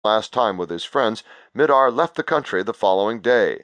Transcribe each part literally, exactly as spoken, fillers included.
last time with his friends, Mihdhar left the country the following day.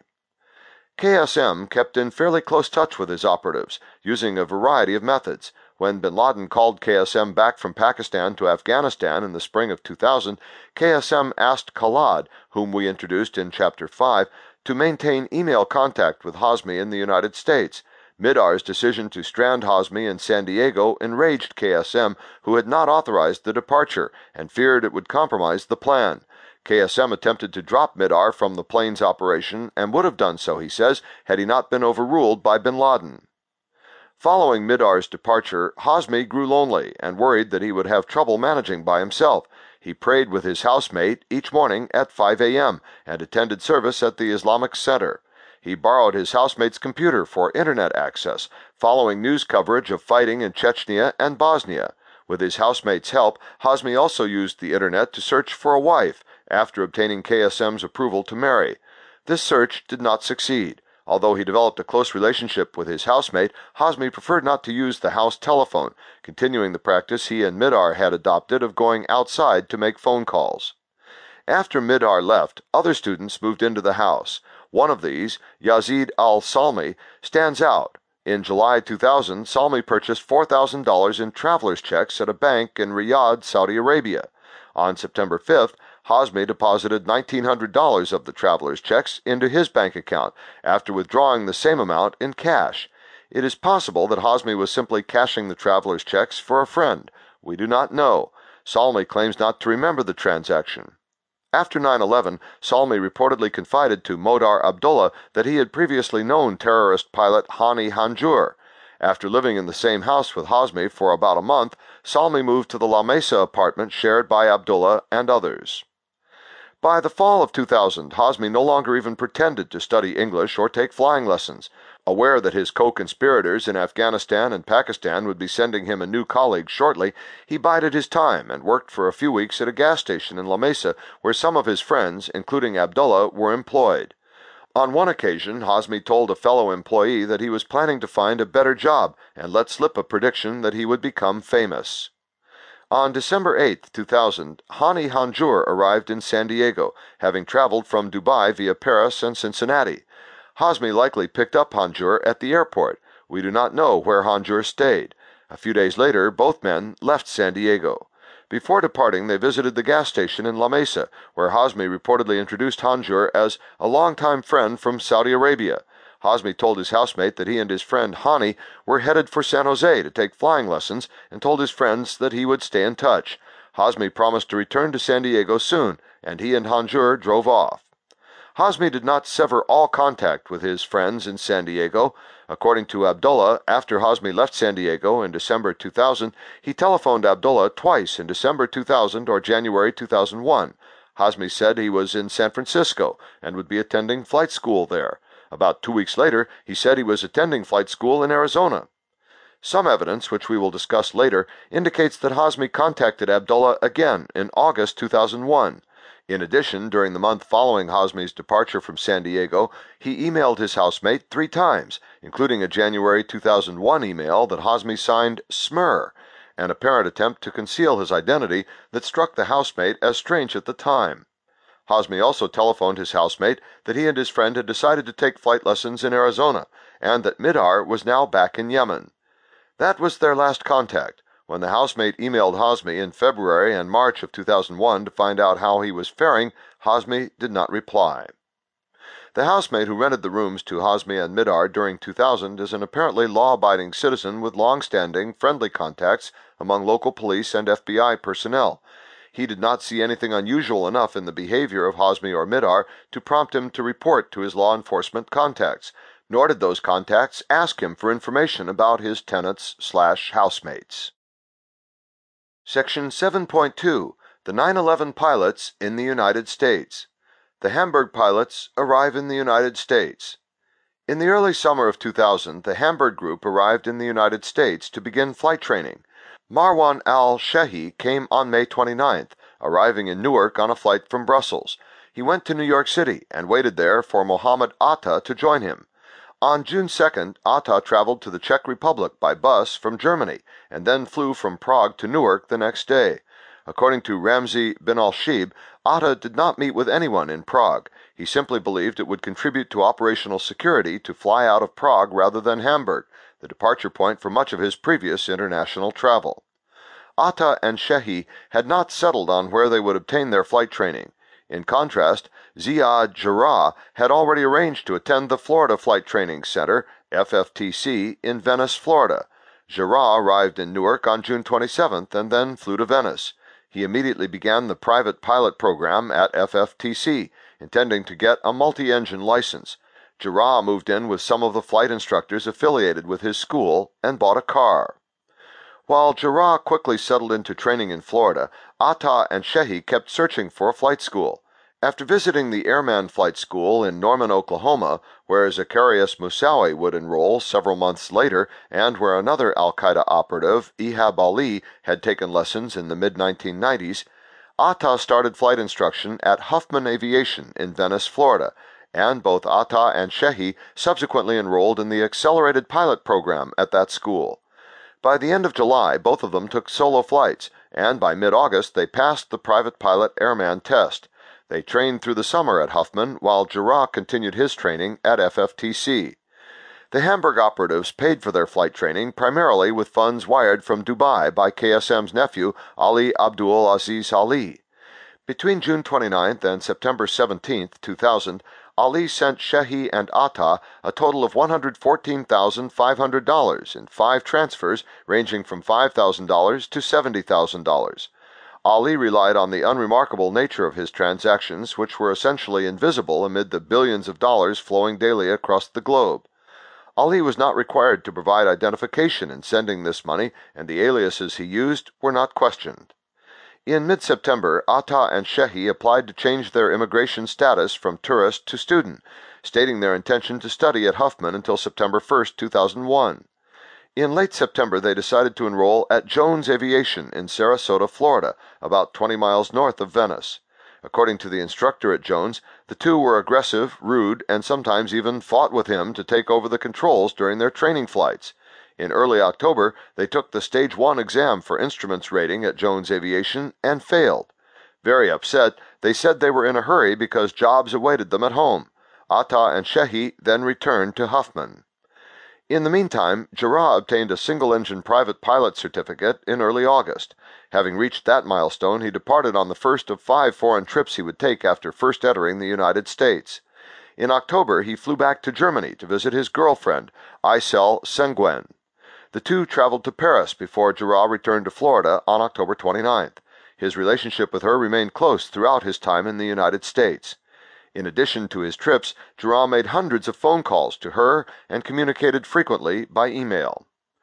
K S M kept in fairly close touch with his operatives, using a variety of methods. When bin Laden called K S M back from Pakistan to Afghanistan in the spring of two thousand, K S M asked Khalad, whom we introduced in Chapter five, to maintain email contact with Hazmi in the United States. Mihdhar's decision to strand Hazmi in San Diego enraged K S M, who had not authorized the departure, and feared it would compromise the plan. K S M attempted to drop Mihdhar from the plane's operation and would have done so, he says, had he not been overruled by bin Laden. Following Mihdhar's departure, Hazmi grew lonely and worried that he would have trouble managing by himself. He prayed with his housemate each morning at five a m and attended service at the Islamic Center. He borrowed his housemate's computer for internet access, following news coverage of fighting in Chechnya and Bosnia. With his housemate's help, Hazmi also used the internet to search for a wife, after obtaining K S M's approval to marry. This search did not succeed. Although he developed a close relationship with his housemate, Hazmi preferred not to use the house telephone, continuing the practice he and Mihdhar had adopted of going outside to make phone calls. After Mihdhar left, other students moved into the house. One of these, Yazid al-Salmi, stands out. In July two thousand, Salmi purchased four thousand dollars in traveler's checks at a bank in Riyadh, Saudi Arabia. On September fifth, Hazmi deposited nineteen hundred dollars of the traveler's checks into his bank account, after withdrawing the same amount in cash. It is possible that Hazmi was simply cashing the traveler's checks for a friend. We do not know. Salmi claims not to remember the transaction. After nine eleven, Salmi reportedly confided to Modar Abdullah that he had previously known terrorist pilot Hani Hanjour. After living in the same house with Hazmi for about a month, Salmi moved to the La Mesa apartment shared by Abdullah and others. By the fall of two thousand, Hazmi no longer even pretended to study English or take flying lessons. Aware that his co-conspirators in Afghanistan and Pakistan would be sending him a new colleague shortly, he bided his time and worked for a few weeks at a gas station in La Mesa where some of his friends, including Abdullah, were employed. On one occasion, Hazmi told a fellow employee that he was planning to find a better job and let slip a prediction that he would become famous. On December eighth, two thousand, Hani Hanjour arrived in San Diego, having traveled from Dubai via Paris and Cincinnati. Hazmi likely picked up Hanjour at the airport. We do not know where Hanjour stayed. A few days later, both men left San Diego. Before departing, they visited the gas station in La Mesa, where Hazmi reportedly introduced Hanjour as a longtime friend from Saudi Arabia. Hazmi told his housemate that he and his friend Hani were headed for San Jose to take flying lessons and told his friends that he would stay in touch. Hazmi promised to return to San Diego soon, and he and Hanjour drove off. Hazmi did not sever all contact with his friends in San Diego. According to Abdullah, after Hazmi left San Diego in December two thousand, he telephoned Abdullah twice in December two thousand or January two thousand one. Hazmi said he was in San Francisco and would be attending flight school there. About two weeks later, he said he was attending flight school in Arizona. Some evidence, which we will discuss later, indicates that Hazmi contacted Abdullah again in August two thousand one. In addition, during the month following Hazmi's departure from San Diego, he emailed his housemate three times, including a January two thousand one email that Hazmi signed Smir, an apparent attempt to conceal his identity that struck the housemate as strange at the time. Hazmi also telephoned his housemate that he and his friend had decided to take flight lessons in Arizona, and that Mihdhar was now back in Yemen. That was their last contact. When the housemate emailed Hazmi in February and March of two thousand one to find out how he was faring, Hazmi did not reply. The housemate who rented the rooms to Hazmi and Mihdhar during two thousand is an apparently law-abiding citizen with long-standing, friendly contacts among local police and F B I personnel. He did not see anything unusual enough in the behavior of Hazmi or Mihdhar to prompt him to report to his law enforcement contacts, nor did those contacts ask him for information about his tenants slash housemates. Section seven point two. The nine eleven Pilots in the United States. The Hamburg pilots arrive in the United States. In the early summer of two thousand, the Hamburg group arrived in the United States to begin flight training. Marwan al-Shehi came on May twenty-ninth, arriving in Newark on a flight from Brussels. He went to New York City and waited there for Mohammed Atta to join him. On June second, Atta traveled to the Czech Republic by bus from Germany and then flew from Prague to Newark the next day. According to Ramzi bin al-Shibh, Atta did not meet with anyone in Prague. He simply believed it would contribute to operational security to fly out of Prague rather than Hamburg, the departure point for much of his previous international travel. Atta and Shehi had not settled on where they would obtain their flight training. In contrast, Ziad Jarrah had already arranged to attend the Florida Flight Training Center, F F T C, in Venice, Florida. Jarrah arrived in Newark on June twenty-seventh and then flew to Venice. He immediately began the private pilot program at F F T C, intending to get a multi-engine license. Jarrah moved in with some of the flight instructors affiliated with his school and bought a car. While Jarrah quickly settled into training in Florida, Atta and Shehi kept searching for a flight school. After visiting the Airman Flight School in Norman, Oklahoma, where Zacarias Moussaoui would enroll several months later and where another al-Qaeda operative, Ihab Ali, had taken lessons in the mid nineteen nineties, Atta started flight instruction at Huffman Aviation in Venice, Florida, and both Atta and Shehi subsequently enrolled in the accelerated pilot program at that school. By the end of July, both of them took solo flights, and by mid-August they passed the private pilot airman test. They trained through the summer at Huffman, while Jarrah continued his training at F F T C. The Hamburg operatives paid for their flight training primarily with funds wired from Dubai by K S M's nephew, Ali Abdul Aziz Ali. Between June twenty-ninth and September seventeenth, two thousand, Ali sent Shehi and Atta a total of one hundred fourteen thousand five hundred dollars in five transfers ranging from five thousand dollars to seventy thousand dollars. Ali relied on the unremarkable nature of his transactions, which were essentially invisible amid the billions of dollars flowing daily across the globe. Ali was not required to provide identification in sending this money, and the aliases he used were not questioned. In mid-September, Atta and Shehi applied to change their immigration status from tourist to student, stating their intention to study at Huffman until September first, two thousand one. In late September, they decided to enroll at Jones Aviation in Sarasota, Florida, about twenty miles north of Venice. According to the instructor at Jones, the two were aggressive, rude, and sometimes even fought with him to take over the controls during their training flights. In early October, they took the Stage one exam for instruments rating at Jones Aviation and failed. Very upset, they said they were in a hurry because jobs awaited them at home. Atta and Shehi then returned to Huffman. In the meantime, Jarrah obtained a single-engine private pilot certificate in early August. Having reached that milestone, he departed on the first of five foreign trips he would take after first entering the United States. In October, he flew back to Germany to visit his girlfriend, Aysel Senguen. The two traveled to Paris before Jarrah returned to Florida on October twenty-ninth. His relationship with her remained close throughout his time in the United States. In addition to his trips, Jarrah made hundreds of phone calls to her and communicated frequently by email.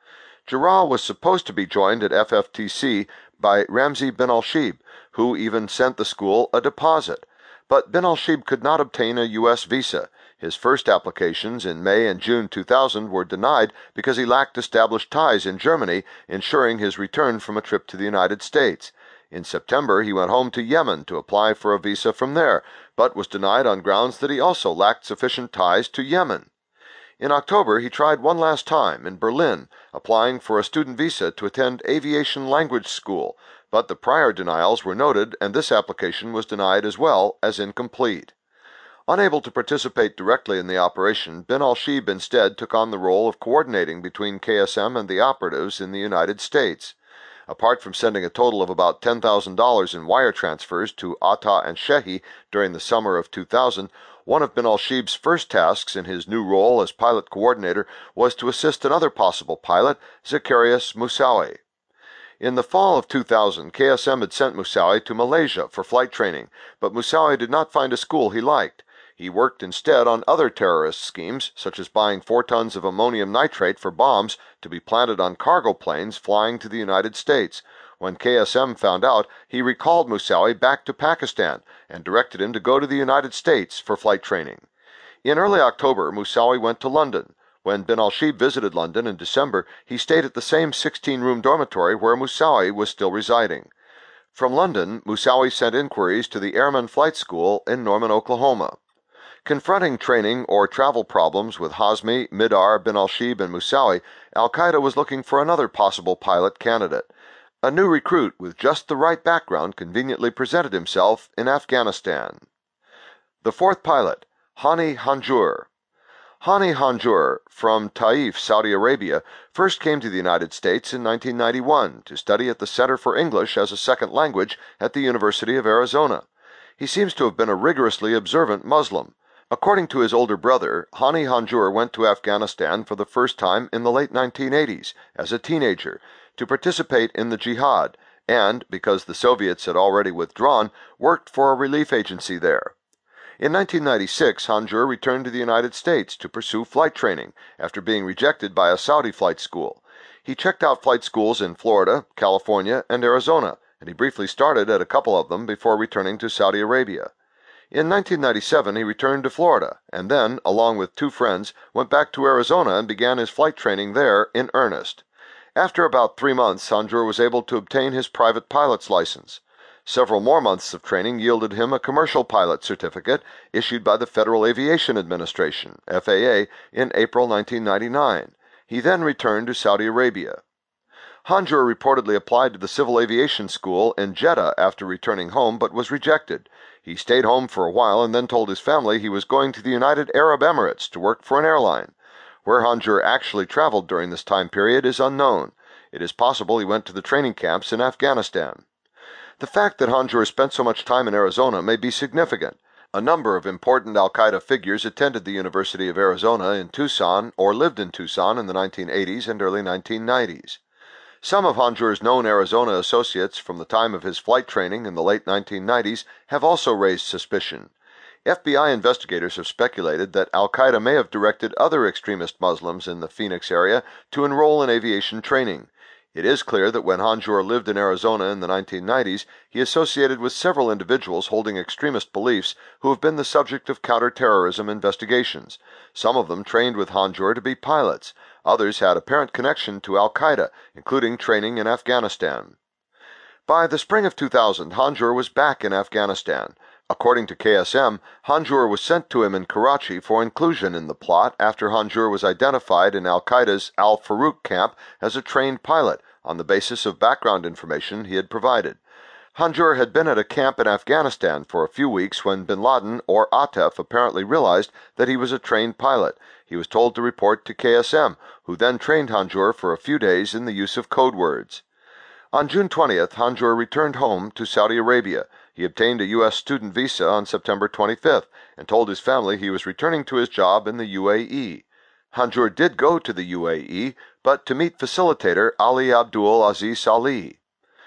Jarrah was supposed to be joined at F F T C by Ramzi bin al-Shibh, who even sent the school a deposit. But bin al-Shibh could not obtain a U S visa. His first applications in May and June two thousand were denied because he lacked established ties in Germany, ensuring his return from a trip to the United States. In September, he went home to Yemen to apply for a visa from there, but was denied on grounds that he also lacked sufficient ties to Yemen. In October, he tried one last time in Berlin, applying for a student visa to attend aviation language school, but the prior denials were noted and this application was denied as well as incomplete. Unable to participate directly in the operation, bin al-Shibh instead took on the role of coordinating between K S M and the operatives in the United States. Apart from sending a total of about ten thousand dollars in wire transfers to Atta and Shehi during the summer of two thousand, one of bin al-Shibh's first tasks in his new role as pilot coordinator was to assist another possible pilot, Zacarias Moussaoui. In the fall of two thousand, K S M had sent Moussaoui to Malaysia for flight training, but Moussaoui did not find a school he liked. He worked instead on other terrorist schemes, such as buying four tons of ammonium nitrate for bombs to be planted on cargo planes flying to the United States. When K S M found out, he recalled Moussaoui back to Pakistan and directed him to go to the United States for flight training. In early October, Moussaoui went to London. When bin al-Shibh visited London in December, he stayed at the same sixteen-room dormitory where Moussaoui was still residing. From London, Moussaoui sent inquiries to the Airman Flight School in Norman, Oklahoma. Confronting training or travel problems with Hazmi, Midar, bin al-Shibh, and Moussaoui, al-Qaeda was looking for another possible pilot candidate. A new recruit with just the right background conveniently presented himself in Afghanistan. The fourth pilot, Hani Hanjour. Hani Hanjour, from Taif, Saudi Arabia, first came to the United States in nineteen ninety-one to study at the Center for English as a Second Language at the University of Arizona. He seems to have been a rigorously observant Muslim. According to his older brother, Hani Hanjour went to Afghanistan for the first time in the late nineteen eighties as a teenager to participate in the jihad and, because the Soviets had already withdrawn, worked for a relief agency there. In nineteen ninety-six, Hanjour returned to the United States to pursue flight training after being rejected by a Saudi flight school. He checked out flight schools in Florida, California, and Arizona, and he briefly started at a couple of them before returning to Saudi Arabia. In nineteen ninety-seven, he returned to Florida, and then, along with two friends, went back to Arizona and began his flight training there in earnest. After about three months, Hanjour was able to obtain his private pilot's license. Several more months of training yielded him a commercial pilot certificate issued by the Federal Aviation Administration, F A A, in April nineteen ninety-nine. He then returned to Saudi Arabia. Hanjour reportedly applied to the Civil Aviation School in Jeddah after returning home, but was rejected. He stayed home for a while and then told his family he was going to the United Arab Emirates to work for an airline. Where Hanjour actually traveled during this time period is unknown. It is possible he went to the training camps in Afghanistan. The fact that Hanjour spent so much time in Arizona may be significant. A number of important al-Qaeda figures attended the University of Arizona in Tucson or lived in Tucson in the nineteen eighties and early nineteen nineties. Some of Hanjour's known Arizona associates from the time of his flight training in the late nineteen nineties have also raised suspicion. F B I investigators have speculated that al-Qaeda may have directed other extremist Muslims in the Phoenix area to enroll in aviation training. It is clear that when Hanjour lived in Arizona in the nineteen nineties, he associated with several individuals holding extremist beliefs who have been the subject of counterterrorism investigations. Some of them trained with Hanjour to be pilots. Others had apparent connection to al-Qaeda, including training in Afghanistan. By the spring of two thousand, Hanjour was back in Afghanistan. According to K S M, Hanjour was sent to him in Karachi for inclusion in the plot after Hanjour was identified in al-Qaeda's al-Farouk camp as a trained pilot on the basis of background information he had provided. Hanjour had been at a camp in Afghanistan for a few weeks when bin Laden or Atef apparently realized that he was a trained pilot. He was told to report to K S M, who then trained Hanjour for a few days in the use of code words. On June twentieth, Hanjour returned home to Saudi Arabia. He obtained a U S student visa on September twenty-fifth and told his family he was returning to his job in the U A E. Hanjour did go to the U A E, but to meet facilitator Ali Abdul Aziz Ali.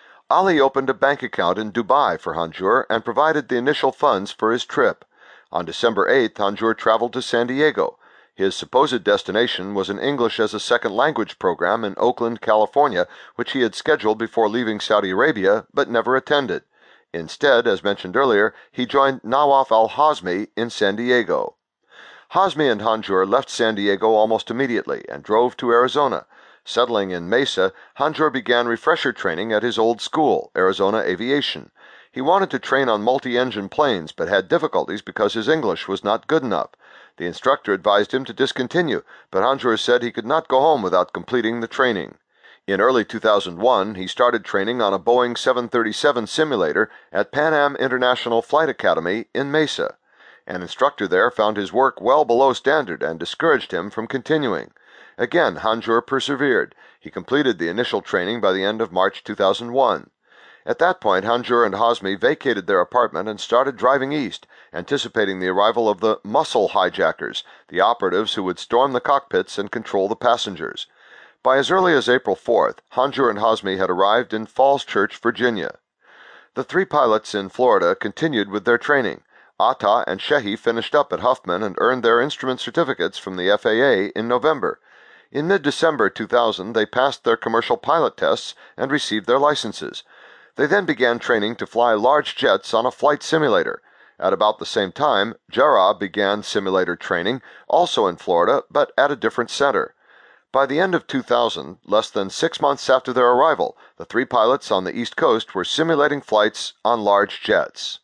Ali opened a bank account in Dubai for Hanjour and provided the initial funds for his trip. On December eighth, Hanjour traveled to San Diego. His supposed destination was an English as a Second Language program in Oakland, California, which he had scheduled before leaving Saudi Arabia but never attended. Instead, as mentioned earlier, he joined Nawaf al-Hazmi in San Diego. Hazmi and Hanjour left San Diego almost immediately and drove to Arizona. Settling in Mesa, Hanjour began refresher training at his old school, Arizona Aviation. He wanted to train on multi-engine planes but had difficulties because his English was not good enough. The instructor advised him to discontinue, but Hanjour said he could not go home without completing the training. In early two thousand one, he started training on a Boeing seven thirty-seven simulator at Pan Am International Flight Academy in Mesa. An instructor there found his work well below standard and discouraged him from continuing. Again, Hanjour persevered. He completed the initial training by the end of March two thousand one. At that point, Hanjour and Hazmi vacated their apartment and started driving east, anticipating the arrival of the muscle hijackers, the operatives who would storm the cockpits and control the passengers. By as early as April fourth, Hanjour and Hazmi had arrived in Falls Church, Virginia. The three pilots in Florida continued with their training. Atta and Shehi finished up at Huffman and earned their instrument certificates from the F A A in November. In mid-December two thousand, they passed their commercial pilot tests and received their licenses. They then began training to fly large jets on a flight simulator. At about the same time, Jarrah began simulator training, also in Florida, but at a different center. By the end of two thousand, less than six months after their arrival, the three pilots on the East Coast were simulating flights on large jets.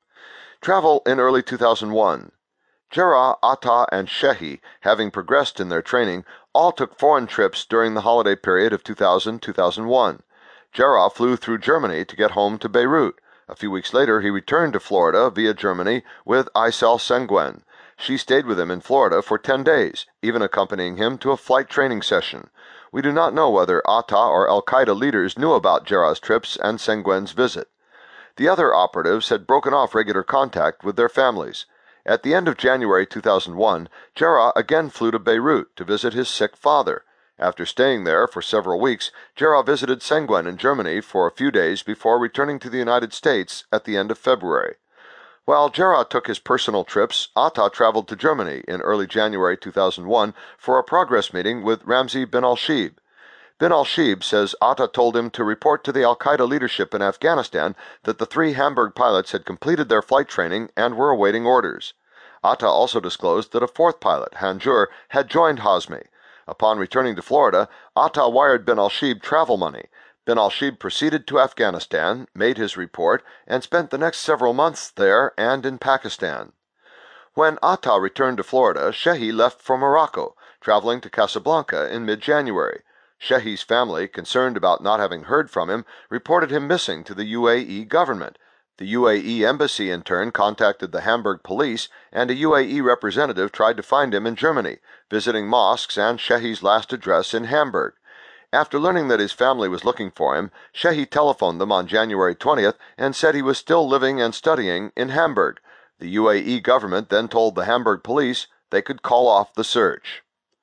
Travel in early two thousand one. Jarrah, Atta, and Shehi, having progressed in their training, all took foreign trips during the holiday period of two thousand to two thousand one. Jarrah flew through Germany to get home to Beirut. A few weeks later, he returned to Florida via Germany with Aysel Senguen. She stayed with him in Florida for ten days, even accompanying him to a flight training session. We do not know whether Atta or al-Qaeda leaders knew about Jarrah's trips and Senguen's visit. The other operatives had broken off regular contact with their families. At the end of January two thousand one, Jarrah again flew to Beirut to visit his sick father. After staying there for several weeks, Jarrah visited Senguen in Germany for a few days before returning to the United States at the end of February. While Jarrah took his personal trips, Atta traveled to Germany in early January two thousand one for a progress meeting with Ramzi bin al-Shibh. Bin al-Shibh says Atta told him to report to the al-Qaeda leadership in Afghanistan that the three Hamburg pilots had completed their flight training and were awaiting orders. Atta also disclosed that a fourth pilot, Hanjour, had joined Hazmi. Upon returning to Florida, Atta wired bin al-Shibh travel money. Bin al-Shibh proceeded to Afghanistan, made his report, and spent the next several months there and in Pakistan. When Atta returned to Florida, Shehi left for Morocco, traveling to Casablanca in mid-January. Shehi's family, concerned about not having heard from him, reported him missing to the U A E government. The U A E embassy in turn contacted the Hamburg police, and a U A E representative tried to find him in Germany, visiting mosques and Shehi's last address in Hamburg. After learning that his family was looking for him, Shehi telephoned them on January twentieth and said he was still living and studying in Hamburg. The U A E government then told the Hamburg police they could call off the search.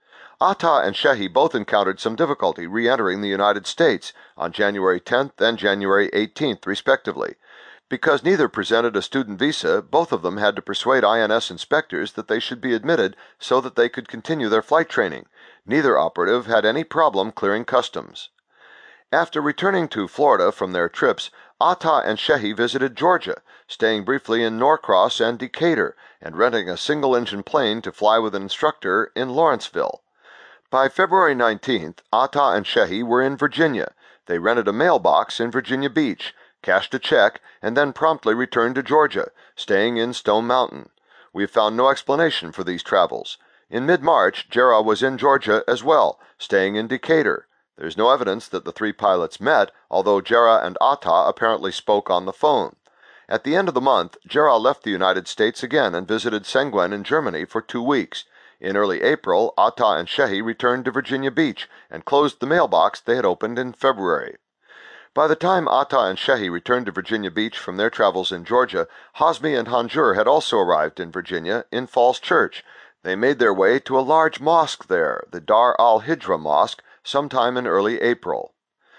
Atta and Shehi both encountered some difficulty re-entering the United States on January tenth and January eighteenth, respectively. Because neither presented a student visa, both of them had to persuade I N S inspectors that they should be admitted so that they could continue their flight training. Neither operative had any problem clearing customs. After returning to Florida from their trips, Atta and Shehi visited Georgia, staying briefly in Norcross and Decatur, and renting a single-engine plane to fly with an instructor in Lawrenceville. By February nineteenth, Atta and Shehi were in Virginia. They rented a mailbox in Virginia Beach, cashed a check, and then promptly returned to Georgia, staying in Stone Mountain. We have found no explanation for these travels. In mid-March, Jarrah was in Georgia as well, staying in Decatur. There is no evidence that the three pilots met, although Jarrah and Atta apparently spoke on the phone. At the end of the month, Jarrah left the United States again and visited Senguen in Germany for two weeks. In early April, Atta and Shehi returned to Virginia Beach and closed the mailbox they had opened in February. By the time Atta and Shehi returned to Virginia Beach from their travels in Georgia, Hazmi and Hanjour had also arrived in Virginia, in Falls Church. They made their way to a large mosque there, the Dar al-Hijra Mosque, sometime in early April.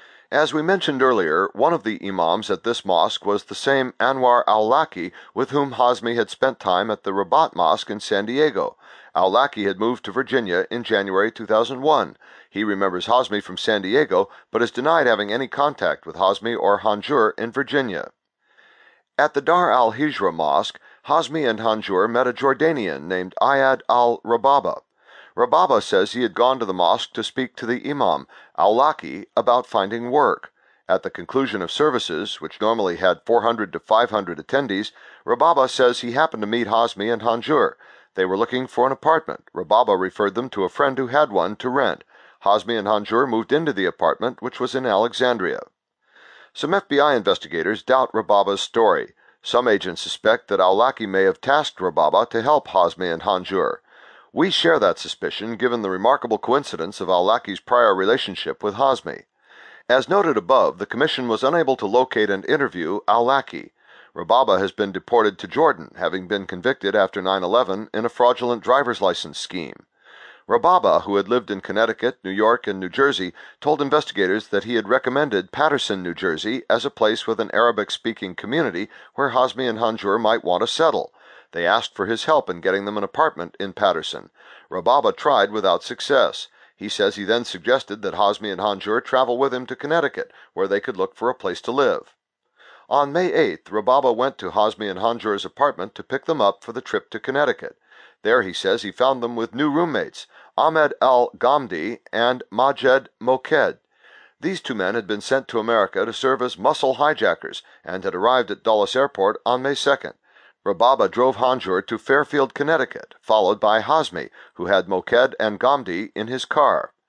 As we mentioned earlier, one of the imams at this mosque was the same Anwar al-Awlaki with whom Hazmi had spent time at the Rabat Mosque in San Diego. Al-Awlaki had moved to Virginia in January two thousand one. He remembers Hazmi from San Diego, but has denied having any contact with Hazmi or Hanjour in Virginia. At the Dar al-Hijra Mosque, Hazmi and Hanjour met a Jordanian named Ayad al-Rababa. Rababa says he had gone to the mosque to speak to the imam, Awlaki, about finding work. At the conclusion of services, which normally had four hundred to five hundred attendees, Rababa says he happened to meet Hazmi and Hanjour. They were looking for an apartment. Rababa referred them to a friend who had one to rent. Hazmi and Hanjour moved into the apartment, which was in Alexandria. Some F B I investigators doubt Rababa's story. Some agents suspect that Awlaki may have tasked Rababa to help Hazmi and Hanjour. We share that suspicion given the remarkable coincidence of Awlaki's prior relationship with Hazmi. As noted above, the Commission was unable to locate and interview Awlaki. Rababa has been deported to Jordan, having been convicted after nine eleven in a fraudulent driver's license scheme. Rababa, who had lived in Connecticut, New York, and New Jersey, told investigators that he had recommended Paterson, New Jersey, as a place with an Arabic-speaking community where Hazmi and Hanjour might want to settle. They asked for his help in getting them an apartment in Paterson. Rababa tried without success. He says he then suggested that Hazmi and Hanjour travel with him to Connecticut, where they could look for a place to live. On May eighth, Rababa went to Hazmi and Hanjour's apartment to pick them up for the trip to Connecticut. There, he says, he found them with new roommates, Ahmed al-Ghamdi and Majed Moked. These two men had been sent to America to serve as muscle hijackers and had arrived at Dulles Airport on May second. Rababa drove Hanjour to Fairfield, Connecticut, followed by Hazmi, who had Moked and Ghamdi in his car.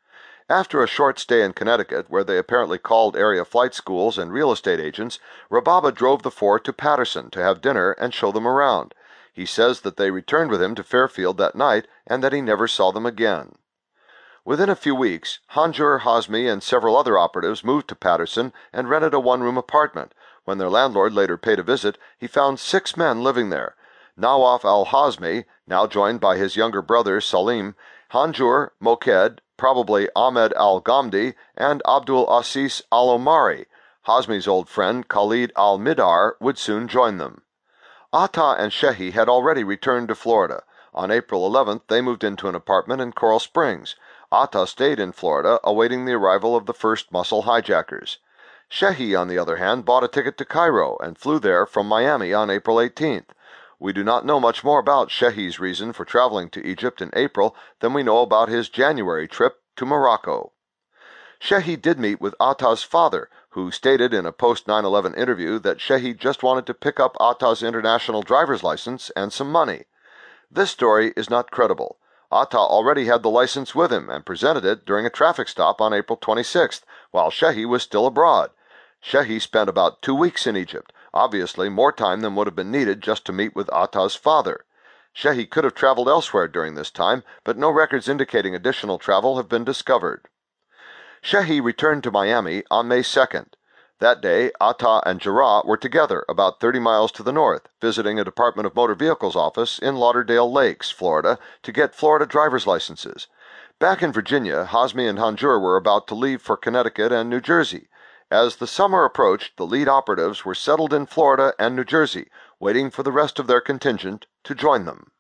After a short stay in Connecticut, where they apparently called area flight schools and real estate agents, Rababa drove the four to Paterson to have dinner and show them around. He says that they returned with him to Fairfield that night and that he never saw them again. Within a few weeks, Hanjour, Hazmi, and several other operatives moved to Paterson and rented a one-room apartment. When their landlord later paid a visit, he found six men living there. Nawaf al-Hazmi, now joined by his younger brother Salim, Hanjour, Moked, probably Ahmed al-Ghamdi, and Abdul Asis al-Omari. Hazmi's old friend Khalid al-Midar would soon join them. Atta and Shehi had already returned to Florida. On April eleventh, they moved into an apartment in Coral Springs. Atta stayed in Florida, awaiting the arrival of the first muscle hijackers. Shehi, on the other hand, bought a ticket to Cairo and flew there from Miami on April eighteenth. We do not know much more about Shehi's reason for traveling to Egypt in April than we know about his January trip to Morocco. Shehi did meet with Atta's father, who stated in a post nine eleven interview that Shehi just wanted to pick up Atta's international driver's license and some money. This story is not credible. Atta already had the license with him and presented it during a traffic stop on April twenty-sixth, while Shehi was still abroad. Shehi spent about two weeks in Egypt, obviously more time than would have been needed just to meet with Atta's father. Shehi could have traveled elsewhere during this time, but no records indicating additional travel have been discovered. Shehi returned to Miami on May second. That day, Atta and Jarrah were together about thirty miles to the north, visiting a Department of Motor Vehicles office in Lauderdale Lakes, Florida, to get Florida driver's licenses. Back in Virginia, Hazmi and Hanjour were about to leave for Connecticut and New Jersey. As the summer approached, the lead operatives were settled in Florida and New Jersey, waiting for the rest of their contingent to join them.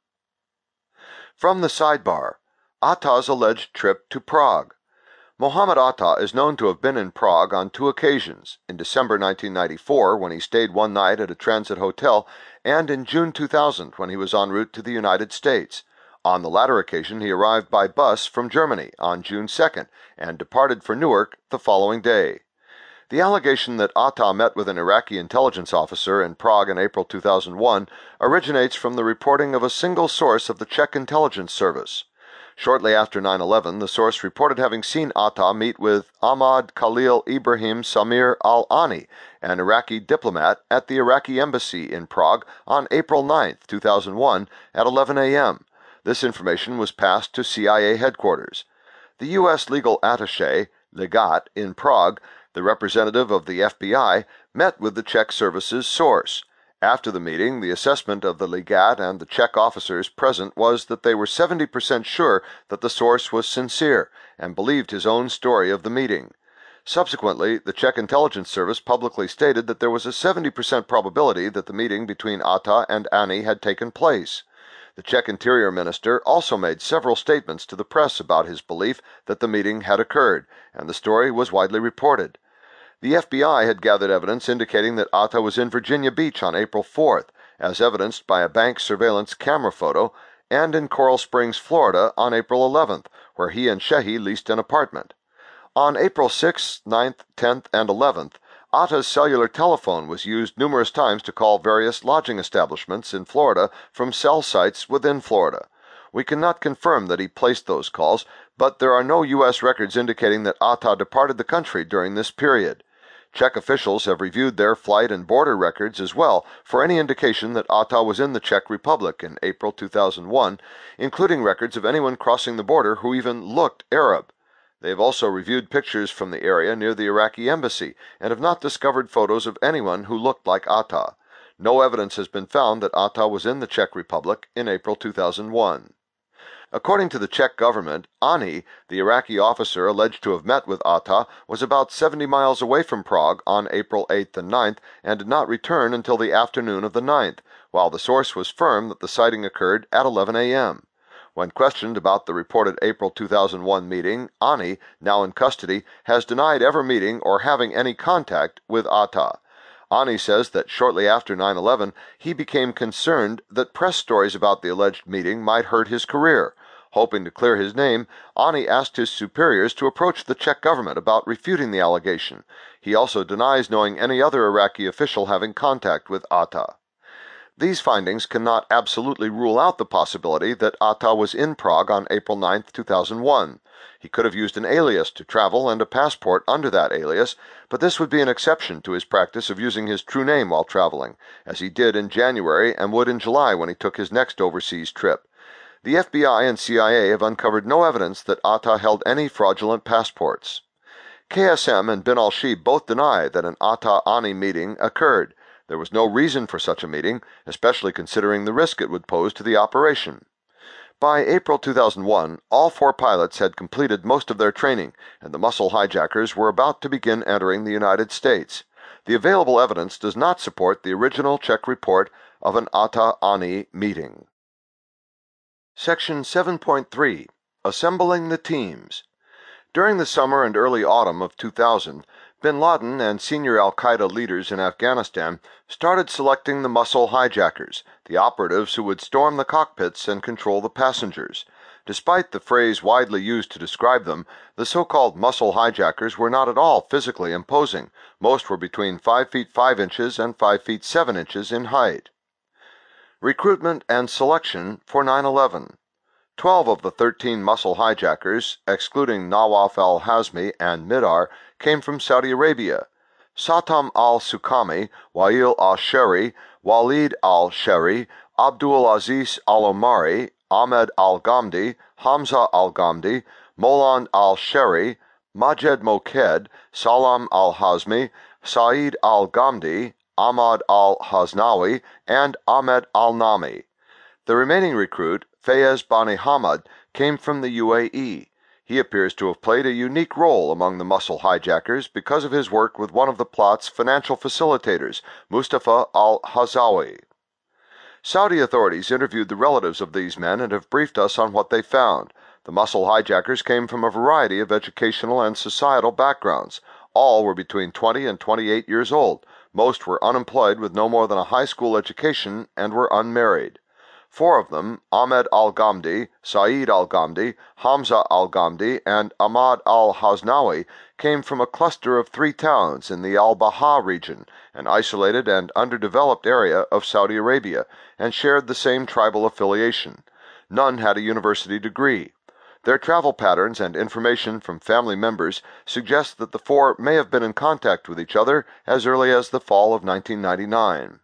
From the sidebar, Atta's alleged trip to Prague. Mohammed Atta is known to have been in Prague on two occasions, in December nineteen ninety-four when he stayed one night at a transit hotel, and in June two thousand when he was en route to the United States. On the latter occasion he arrived by bus from Germany on June second and departed for Newark the following day. The allegation that Atta met with an Iraqi intelligence officer in Prague in April two thousand one originates from the reporting of a single source of the Czech intelligence service. Shortly after nine eleven, the source reported having seen Atta meet with Ahmad Khalil Ibrahim Samir al-Ani, an Iraqi diplomat, at the Iraqi embassy in Prague on April ninth, two thousand one, at eleven a m This information was passed to C I A headquarters. The U S legal attaché, Legat, in Prague, the representative of the F B I, met with the Czech service's source. After the meeting, the assessment of the Legat and the Czech officers present was that they were seventy percent sure that the source was sincere and believed his own story of the meeting. Subsequently, the Czech intelligence service publicly stated that there was a seventy percent probability that the meeting between Atta and Ani had taken place. The Czech Interior Minister also made several statements to the press about his belief that the meeting had occurred, and the story was widely reported. The F B I had gathered evidence indicating that Atta was in Virginia Beach on April fourth, as evidenced by a bank surveillance camera photo, and in Coral Springs, Florida, on April eleventh, where he and Shehi leased an apartment. On April sixth, ninth, tenth, and eleventh, Atta's cellular telephone was used numerous times to call various lodging establishments in Florida from cell sites within Florida. We cannot confirm that he placed those calls, but there are no U S records indicating that Atta departed the country during this period. Czech officials have reviewed their flight and border records as well for any indication that Atta was in the Czech Republic in April two thousand one, including records of anyone crossing the border who even looked Arab. They have also reviewed pictures from the area near the Iraqi embassy and have not discovered photos of anyone who looked like Atta. No evidence has been found that Atta was in the Czech Republic in April two thousand one. According to the Czech government, Ani, the Iraqi officer alleged to have met with Atta, was about seventy miles away from Prague on April eighth and ninth and did not return until the afternoon of the ninth, while the source was firm that the sighting occurred at eleven a m When questioned about the reported April two thousand one meeting, Ani, now in custody, has denied ever meeting or having any contact with Atta. Ani says that shortly after nine eleven, he became concerned that press stories about the alleged meeting might hurt his career. Hoping to clear his name, Ani asked his superiors to approach the Czech government about refuting the allegation. He also denies knowing any other Iraqi official having contact with Atta. These findings cannot absolutely rule out the possibility that Atta was in Prague on April ninth, two thousand one. He could have used an alias to travel and a passport under that alias, but this would be an exception to his practice of using his true name while traveling, as he did in January and would in July when he took his next overseas trip. The F B I and C I A have uncovered no evidence that Atta held any fraudulent passports. K S M and Bin al-Shih both deny that an Atta-Ani meeting occurred. There was no reason for such a meeting, especially considering the risk it would pose to the operation. By April two thousand one, all four pilots had completed most of their training, and the muscle hijackers were about to begin entering the United States. The available evidence does not support the original Czech report of an Atta-Ani meeting. Section seven point three. Assembling the Teams. During the summer and early autumn of two thousand, Bin Laden and senior al-Qaeda leaders in Afghanistan started selecting the muscle hijackers, the operatives who would storm the cockpits and control the passengers. Despite the phrase widely used to describe them, the so-called muscle hijackers were not at all physically imposing. Most were between five feet five inches and five feet seven inches in height. Recruitment and selection for nine eleven. Twelve of the thirteen muscle hijackers, excluding Nawaf al-Hazmi and Midar, came from Saudi Arabia. Satam al-Suqami, Wael al-Sheri, Walid al-Sheri, Abdul Aziz al-Omari, Ahmed al-Ghamdi, Hamza al-Ghamdi, Moland al-Sheri, Majed Moked, Salam al-Hazmi, Saeed al-Ghamdi, Ahmad al-Haznawi, and Ahmed al-Nami. The remaining recruit, Fayez Bani Hamad, came from the U A E. He appears to have played a unique role among the muscle hijackers because of his work with one of the plot's financial facilitators, Mustafa al-Hazawi. Saudi authorities interviewed the relatives of these men and have briefed us on what they found. The muscle hijackers came from a variety of educational and societal backgrounds. All were between twenty and twenty-eight years old. Most were unemployed with no more than a high school education and were unmarried. Four of them, Ahmed al-Ghamdi, Saeed al-Ghamdi, Hamza al-Ghamdi, and Ahmad al-Haznawi, came from a cluster of three towns in the Al-Baha region, an isolated and underdeveloped area of Saudi Arabia, and shared the same tribal affiliation. None had a university degree. Their travel patterns and information from family members suggest that the four may have been in contact with each other as early as the fall of nineteen ninety-nine.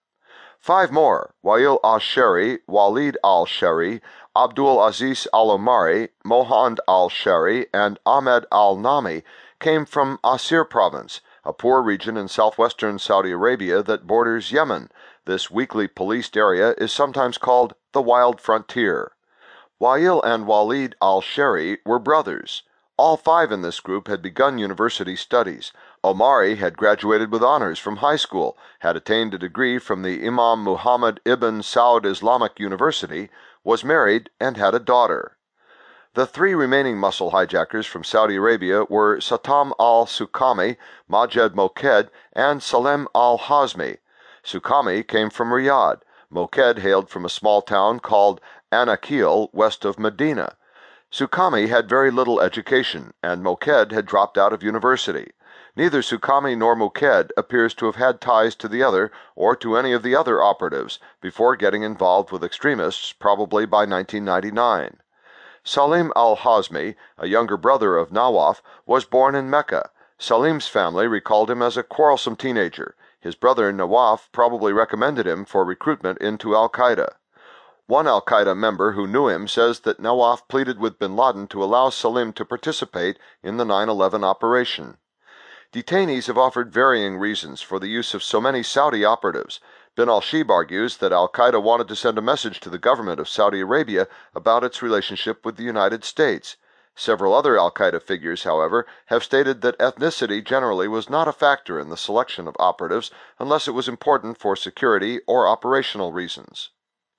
Five more, Wael al-Sheri, Walid al-Sheri, Abdul Aziz al-Omari, Mohand al-Sheri, and Ahmed al-Nami, came from Asir province, a poor region in southwestern Saudi Arabia that borders Yemen. This weakly policed area is sometimes called the Wild Frontier. Wael and Walid al-Sheri were brothers. All five in this group had begun university studies. Omari had graduated with honors from high school, had attained a degree from the Imam Muhammad ibn Saud Islamic University, was married, and had a daughter. The three remaining muscle hijackers from Saudi Arabia were Satam al-Suqami, Majed Moked, and Salem al-Hazmi. Suqami came from Riyadh. Moked hailed from a small town called Anakil, west of Medina. Suqami had very little education, and Moked had dropped out of university. Neither Suqami nor Moked appears to have had ties to the other or to any of the other operatives before getting involved with extremists, probably by nineteen ninety-nine. Salim al-Hazmi, a younger brother of Nawaf, was born in Mecca. Salim's family recalled him as a quarrelsome teenager. His brother Nawaf probably recommended him for recruitment into al-Qaeda. One al-Qaeda member who knew him says that Nawaf pleaded with bin Laden to allow Salim to participate in the nine eleven operation. Detainees have offered varying reasons for the use of so many Saudi operatives. Bin al-Shih argues that al-Qaeda wanted to send a message to the government of Saudi Arabia about its relationship with the United States. Several other al-Qaeda figures, however, have stated that ethnicity generally was not a factor in the selection of operatives unless it was important for security or operational reasons.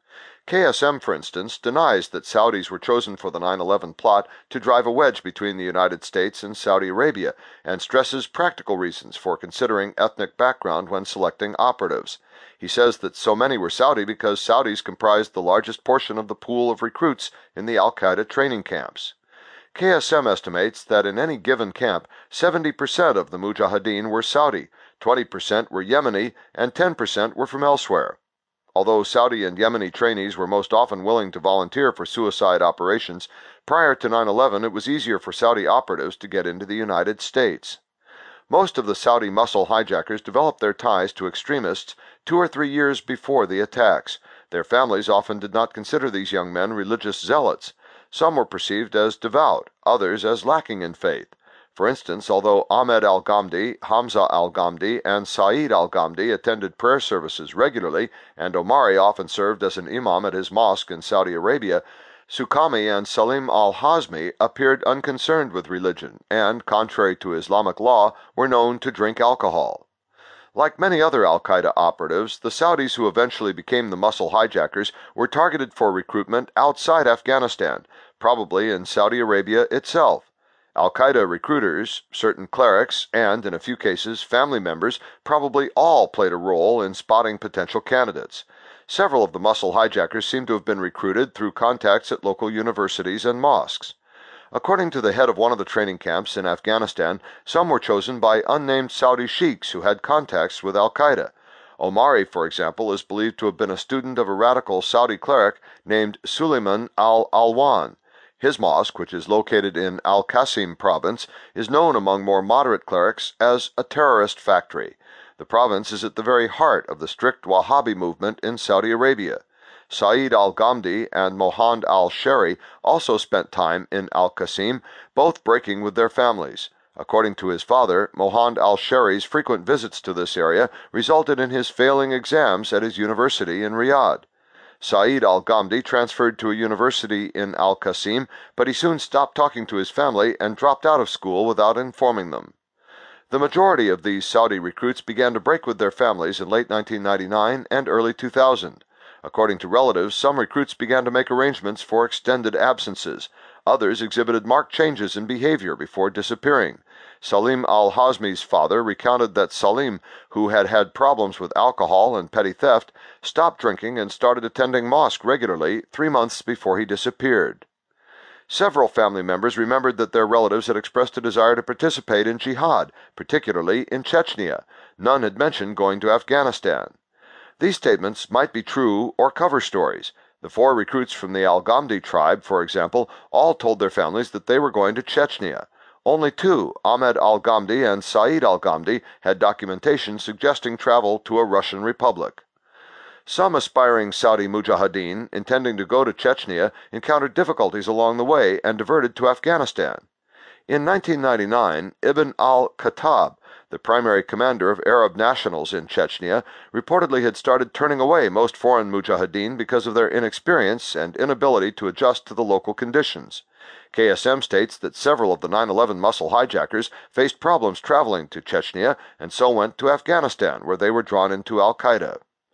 K S M, for instance, denies that Saudis were chosen for the nine eleven plot to drive a wedge between the United States and Saudi Arabia, and stresses practical reasons for considering ethnic background when selecting operatives. He says that so many were Saudi because Saudis comprised the largest portion of the pool of recruits in the al-Qaeda training camps. K S M estimates that in any given camp, seventy percent of the Mujahideen were Saudi, twenty percent were Yemeni, and ten percent were from elsewhere. Although Saudi and Yemeni trainees were most often willing to volunteer for suicide operations, prior to nine eleven it was easier for Saudi operatives to get into the United States. Most of the Saudi muscle hijackers developed their ties to extremists two or three years before the attacks. Their families often did not consider these young men religious zealots. Some were perceived as devout, others as lacking in faith. For instance, although Ahmed al-Ghamdi, Hamza al-Ghamdi, and Saeed al-Ghamdi attended prayer services regularly, and Omari often served as an imam at his mosque in Saudi Arabia, Suqami and Salim al-Hazmi appeared unconcerned with religion and, contrary to Islamic law, were known to drink alcohol. Like many other al-Qaeda operatives, the Saudis who eventually became the muscle hijackers were targeted for recruitment outside Afghanistan, probably in Saudi Arabia itself. Al-Qaeda recruiters, certain clerics, and, in a few cases, family members probably all played a role in spotting potential candidates. Several of the muscle hijackers seem to have been recruited through contacts at local universities and mosques. According to the head of one of the training camps in Afghanistan, some were chosen by unnamed Saudi sheikhs who had contacts with Al-Qaeda. Omari, for example, is believed to have been a student of a radical Saudi cleric named Suleiman al-Alwan. His mosque, which is located in Al-Qasim province, is known among more moderate clerics as a terrorist factory. The province is at the very heart of the strict Wahhabi movement in Saudi Arabia. Saeed al-Ghamdi and Mohand al-Sheri also spent time in Al-Qasim, both breaking with their families. According to his father, Mohand al-Sheri's frequent visits to this area resulted in his failing exams at his university in Riyadh. Saeed al-Ghamdi transferred to a university in Al-Qasim, but he soon stopped talking to his family and dropped out of school without informing them. The majority of these Saudi recruits began to break with their families in late nineteen ninety-nine and early two thousand. According to relatives, some recruits began to make arrangements for extended absences. Others exhibited marked changes in behavior before disappearing. Salim al-Hazmi's father recounted that Salim, who had had problems with alcohol and petty theft, stopped drinking and started attending mosque regularly three months before he disappeared. Several family members remembered that their relatives had expressed a desire to participate in jihad, particularly in Chechnya. None had mentioned going to Afghanistan. These statements might be true or cover stories. The four recruits from the al-Ghamdi tribe, for example, all told their families that they were going to Chechnya. Only two, Ahmed al-Ghamdi and Saeed al-Ghamdi, had documentation suggesting travel to a Russian republic. Some aspiring Saudi mujahideen intending to go to Chechnya encountered difficulties along the way and diverted to Afghanistan. In nineteen ninety-nine, Ibn al-Khattab, the primary commander of Arab nationals in Chechnya, reportedly had started turning away most foreign mujahideen because of their inexperience and inability to adjust to the local conditions. K S M states that several of the nine eleven muscle hijackers faced problems traveling to Chechnya and so went to Afghanistan, where they were drawn into Al-Qaeda.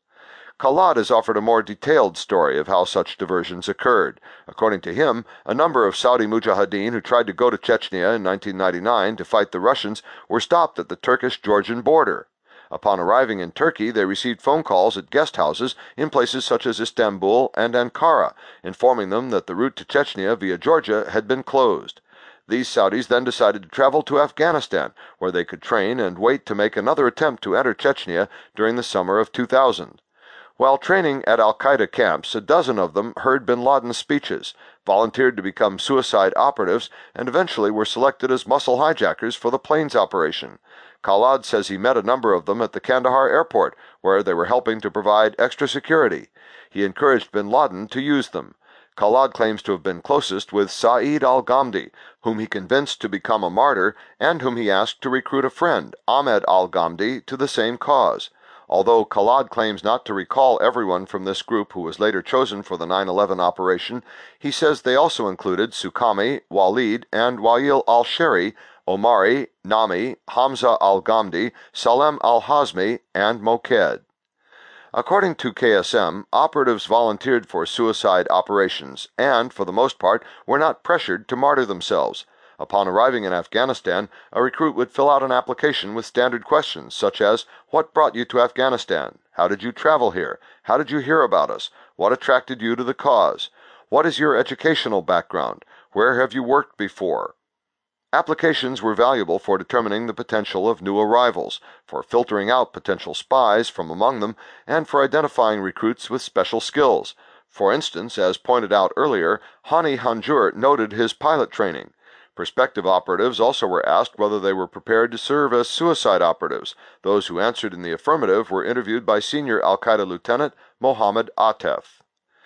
Khalad has offered a more detailed story of how such diversions occurred. According to him, a number of Saudi mujahideen who tried to go to Chechnya in nineteen ninety-nine to fight the Russians were stopped at the Turkish-Georgian border. Upon arriving in Turkey, they received phone calls at guest houses in places such as Istanbul and Ankara, informing them that the route to Chechnya via Georgia had been closed. These Saudis then decided to travel to Afghanistan, where they could train and wait to make another attempt to enter Chechnya during the summer of two thousand. While training at al-Qaeda camps, a dozen of them heard bin Laden's speeches, volunteered to become suicide operatives, and eventually were selected as muscle hijackers for the planes operation. Khalad says he met a number of them at the Kandahar airport, where they were helping to provide extra security. He encouraged bin Laden to use them. Khalad claims to have been closest with Saeed al-Ghamdi, whom he convinced to become a martyr, and whom he asked to recruit a friend, Ahmed al-Ghamdi, to the same cause. Although Khalad claims not to recall everyone from this group who was later chosen for the nine eleven operation, he says they also included Suqami, Walid, and Wail al-Sheri, Omari, Nami, Hamza al-Ghamdi, Salem al-Hazmi, and Moked. According to K S M, operatives volunteered for suicide operations and, for the most part, were not pressured to martyr themselves. Upon arriving in Afghanistan, a recruit would fill out an application with standard questions such as, "What brought you to Afghanistan? How did you travel here? How did you hear about us? What attracted you to the cause? What is your educational background? Where have you worked before?" Applications were valuable for determining the potential of new arrivals, for filtering out potential spies from among them, and for identifying recruits with special skills. For instance, as pointed out earlier, Hani Hanjour noted his pilot training. Prospective operatives also were asked whether they were prepared to serve as suicide operatives. Those who answered in the affirmative were interviewed by senior al-Qaeda lieutenant Mohammed Atef.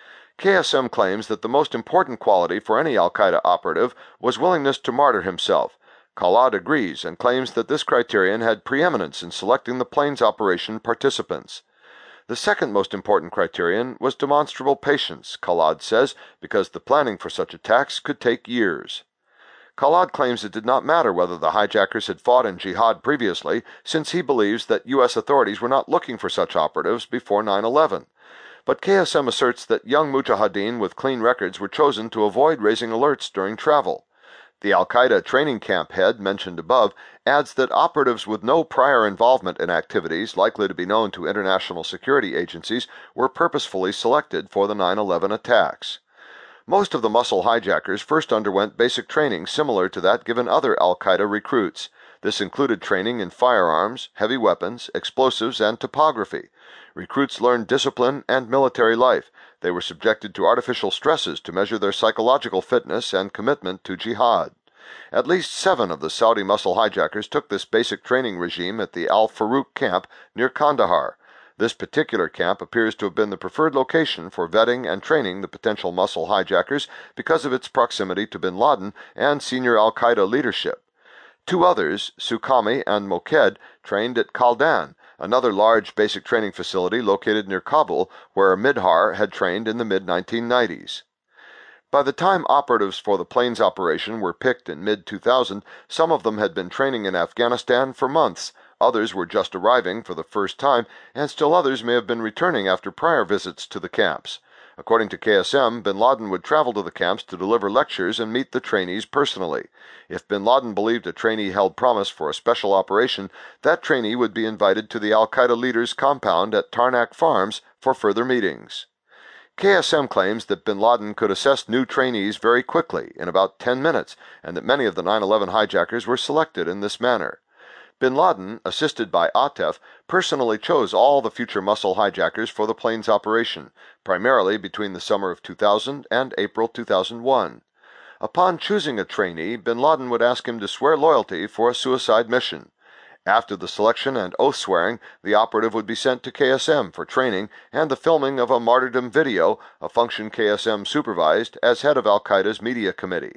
K S M claims that the most important quality for any al-Qaeda operative was willingness to martyr himself. Khalad agrees and claims that this criterion had preeminence in selecting the planes operation participants. The second most important criterion was demonstrable patience, Khalad says, because the planning for such attacks could take years. Khalad claims it did not matter whether the hijackers had fought in jihad previously, since he believes that U S authorities were not looking for such operatives before nine eleven. But K S M asserts that young mujahideen with clean records were chosen to avoid raising alerts during travel. The al-Qaeda training camp head mentioned above adds that operatives with no prior involvement in activities likely to be known to international security agencies were purposefully selected for the nine eleven attacks. Most of the muscle hijackers first underwent basic training similar to that given other al-Qaeda recruits. This included training in firearms, heavy weapons, explosives, and topography. Recruits learned discipline and military life. They were subjected to artificial stresses to measure their psychological fitness and commitment to jihad. At least seven of the Saudi muscle hijackers took this basic training regime at the Al-Farouq camp near Kandahar. This particular camp appears to have been the preferred location for vetting and training the potential muscle hijackers because of its proximity to bin Laden and senior al-Qaeda leadership. Two others, Suqami and Moked, trained at Kaldan, another large basic training facility located near Kabul, where Midhar had trained in the mid nineteen nineties. By the time operatives for the planes operation were picked in mid two thousand, some of them had been training in Afghanistan for months. Others were just arriving for the first time, and still others may have been returning after prior visits to the camps. According to K S M, bin Laden would travel to the camps to deliver lectures and meet the trainees personally. If bin Laden believed a trainee held promise for a special operation, that trainee would be invited to the al-Qaeda leader's compound at Tarnak Farms for further meetings. K S M claims that bin Laden could assess new trainees very quickly, in about ten minutes, and that many of the nine eleven hijackers were selected in this manner. Bin Laden, assisted by Atef, personally chose all the future muscle hijackers for the planes operation, primarily between the summer of two thousand and April two thousand one. Upon choosing a trainee, bin Laden would ask him to swear loyalty for a suicide mission. After the selection and oath-swearing, the operative would be sent to K S M for training and the filming of a martyrdom video, a function K S M supervised as head of al-Qaeda's media committee.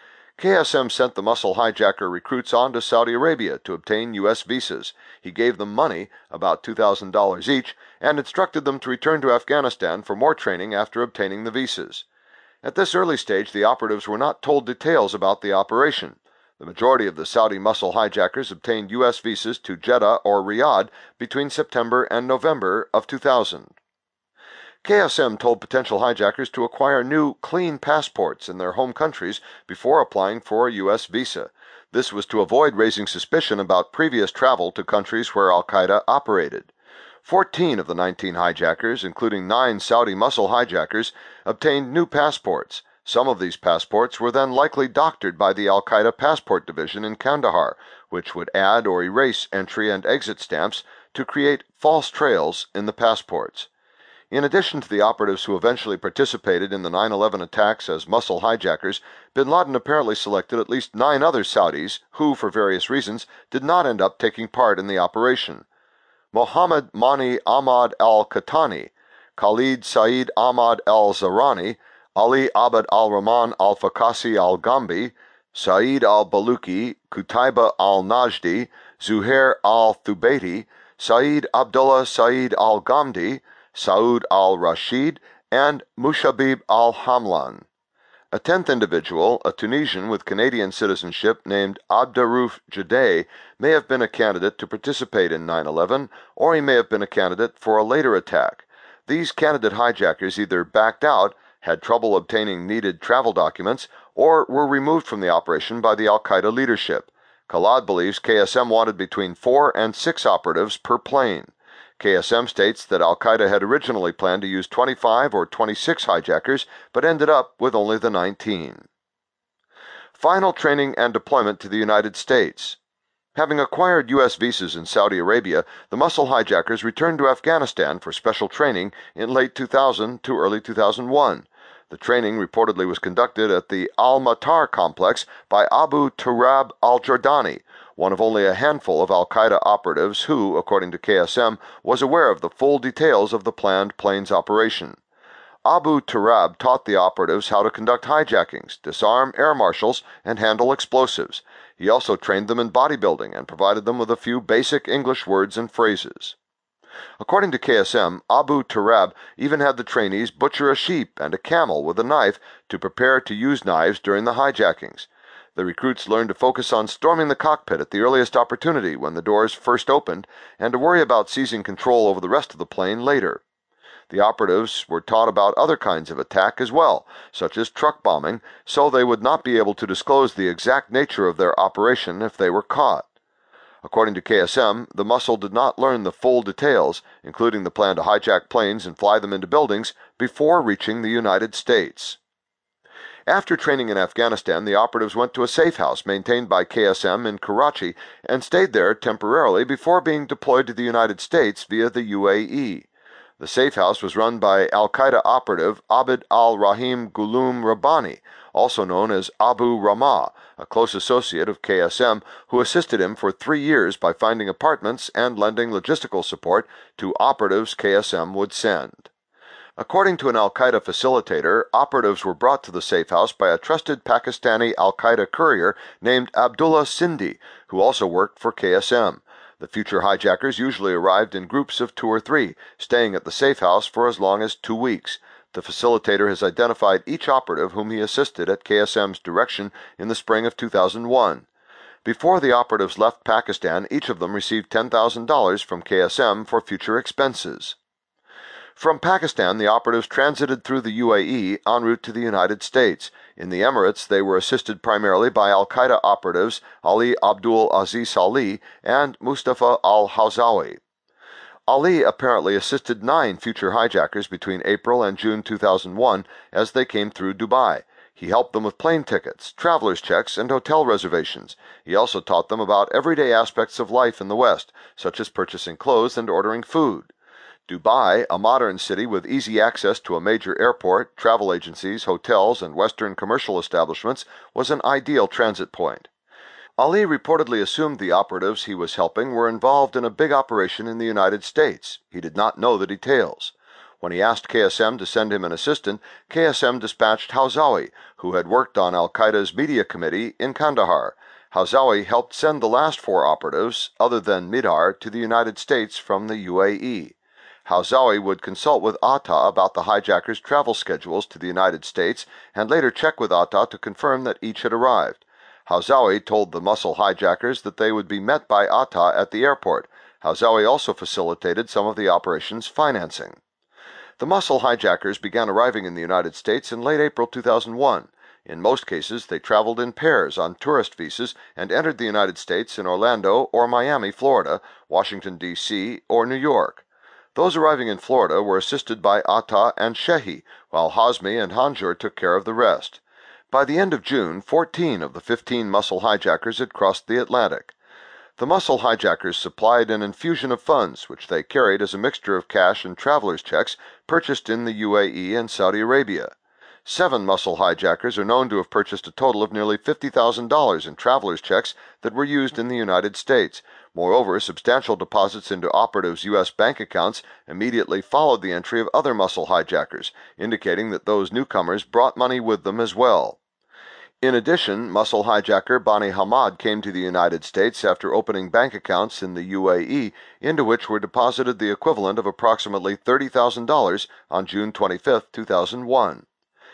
K S M sent the muscle hijacker recruits on to Saudi Arabia to obtain U S visas. He gave them money, about two thousand dollars each, and instructed them to return to Afghanistan for more training after obtaining the visas. At this early stage, the operatives were not told details about the operation. The majority of the Saudi muscle hijackers obtained U S visas to Jeddah or Riyadh between September and November of two thousand. K S M told potential hijackers to acquire new, clean passports in their home countries before applying for a U S visa. This was to avoid raising suspicion about previous travel to countries where al-Qaeda operated. Fourteen of the nineteen hijackers, including nine Saudi muscle hijackers, obtained new passports. Some of these passports were then likely doctored by the al-Qaeda passport division in Kandahar, which would add or erase entry and exit stamps to create false trails in the passports. In addition to the operatives who eventually participated in the nine eleven attacks as muscle hijackers, bin Laden apparently selected at least nine other Saudis who, for various reasons, did not end up taking part in the operation. Mohammed Mani Ahmad al-Qahtani, Khalid Saeed Ahmad al-Zahrani, Ali Abd al-Rahman al-Fakasi al-Gambi, Saeed al-Baluki, Qutaiba al-Najdi, Zuhair al-Thubaiti, Saeed Abdullah Saeed al-Ghamdi, Saud al-Rashid, and Mushabib al-Hamlan. A tenth individual, a Tunisian with Canadian citizenship named Abdarouf Jadeh, may have been a candidate to participate in nine eleven, or he may have been a candidate for a later attack. These candidate hijackers either backed out, had trouble obtaining needed travel documents, or were removed from the operation by the al-Qaeda leadership. Khalad believes K S M wanted between four and six operatives per plane. K S M states that al-Qaeda had originally planned to use twenty-five or twenty-six hijackers, but ended up with only the nineteen. Final training and deployment to the United States. Having acquired U S visas in Saudi Arabia, the Muscle hijackers returned to Afghanistan for special training in late two thousand to early two thousand one. The training reportedly was conducted at the Al-Matar complex by Abu Turab al-Jordani, one of only a handful of al-Qaeda operatives who, according to K S M, was aware of the full details of the planned planes operation. Abu Turab taught the operatives how to conduct hijackings, disarm air marshals, and handle explosives. He also trained them in bodybuilding and provided them with a few basic English words and phrases. According to K S M, Abu Turab even had the trainees butcher a sheep and a camel with a knife to prepare to use knives during the hijackings. The recruits learned to focus on storming the cockpit at the earliest opportunity when the doors first opened, and to worry about seizing control over the rest of the plane later. The operatives were taught about other kinds of attack as well, such as truck bombing, so they would not be able to disclose the exact nature of their operation if they were caught. According to K S M, the Muscle did not learn the full details, including the plan to hijack planes and fly them into buildings, before reaching the United States. After training in Afghanistan, the operatives went to a safe house maintained by K S M in Karachi and stayed there temporarily before being deployed to the United States via the U A E. The safe house was run by al-Qaeda operative Abd al-Rahim Ghulam Rabbani, also known as Abu Ramah, a close associate of K S M, who assisted him for three years by finding apartments and lending logistical support to operatives K S M would send. According to an al-Qaeda facilitator, operatives were brought to the safe house by a trusted Pakistani al-Qaeda courier named Abdullah Sindhi, who also worked for K S M. The future hijackers usually arrived in groups of two or three, staying at the safe house for as long as two weeks. The facilitator has identified each operative whom he assisted at K S M's direction in the spring of two thousand one. Before the operatives left Pakistan, each of them received ten thousand dollars from K S M for future expenses. From Pakistan, the operatives transited through the U A E en route to the United States. In the Emirates, they were assisted primarily by al-Qaeda operatives Ali Abdul Aziz Ali and Mustafa al-Hawzawi. Ali apparently assisted nine future hijackers between April and June two thousand one as they came through Dubai. He helped them with plane tickets, traveler's checks, and hotel reservations. He also taught them about everyday aspects of life in the West, such as purchasing clothes and ordering food. Dubai, a modern city with easy access to a major airport, travel agencies, hotels, and Western commercial establishments, was an ideal transit point. Ali reportedly assumed the operatives he was helping were involved in a big operation in the United States. He did not know the details. When he asked K S M to send him an assistant, K S M dispatched Hawzawi, who had worked on al-Qaeda's media committee in Kandahar. Hawzawi helped send the last four operatives, other than Midhar, to the United States from the U A E. Hawzawi would consult with Atta about the hijackers' travel schedules to the United States and later check with Atta to confirm that each had arrived. Hawzawi told the Muscle hijackers that they would be met by Atta at the airport. Hawzawi also facilitated some of the operation's financing. The Muscle hijackers began arriving in the United States in late April two thousand one. In most cases, they traveled in pairs on tourist visas and entered the United States in Orlando or Miami, Florida, Washington, D C, or New York. Those arriving in Florida were assisted by Atta and Shehi, while Hazmi and Hanjur took care of the rest. By the end of June, fourteen of the fifteen Muscle hijackers had crossed the Atlantic. The Muscle hijackers supplied an infusion of funds, which they carried as a mixture of cash and traveler's checks purchased in the U A E and Saudi Arabia. Seven Muscle hijackers are known to have purchased a total of nearly fifty thousand dollars in traveler's checks that were used in the United States. Moreover, substantial deposits into operatives' U S bank accounts immediately followed the entry of other Muscle hijackers, indicating that those newcomers brought money with them as well. In addition, Muscle hijacker Bani Hamad came to the United States after opening bank accounts in the U A E, into which were deposited the equivalent of approximately thirty thousand dollars on June twenty-fifth, two thousand one.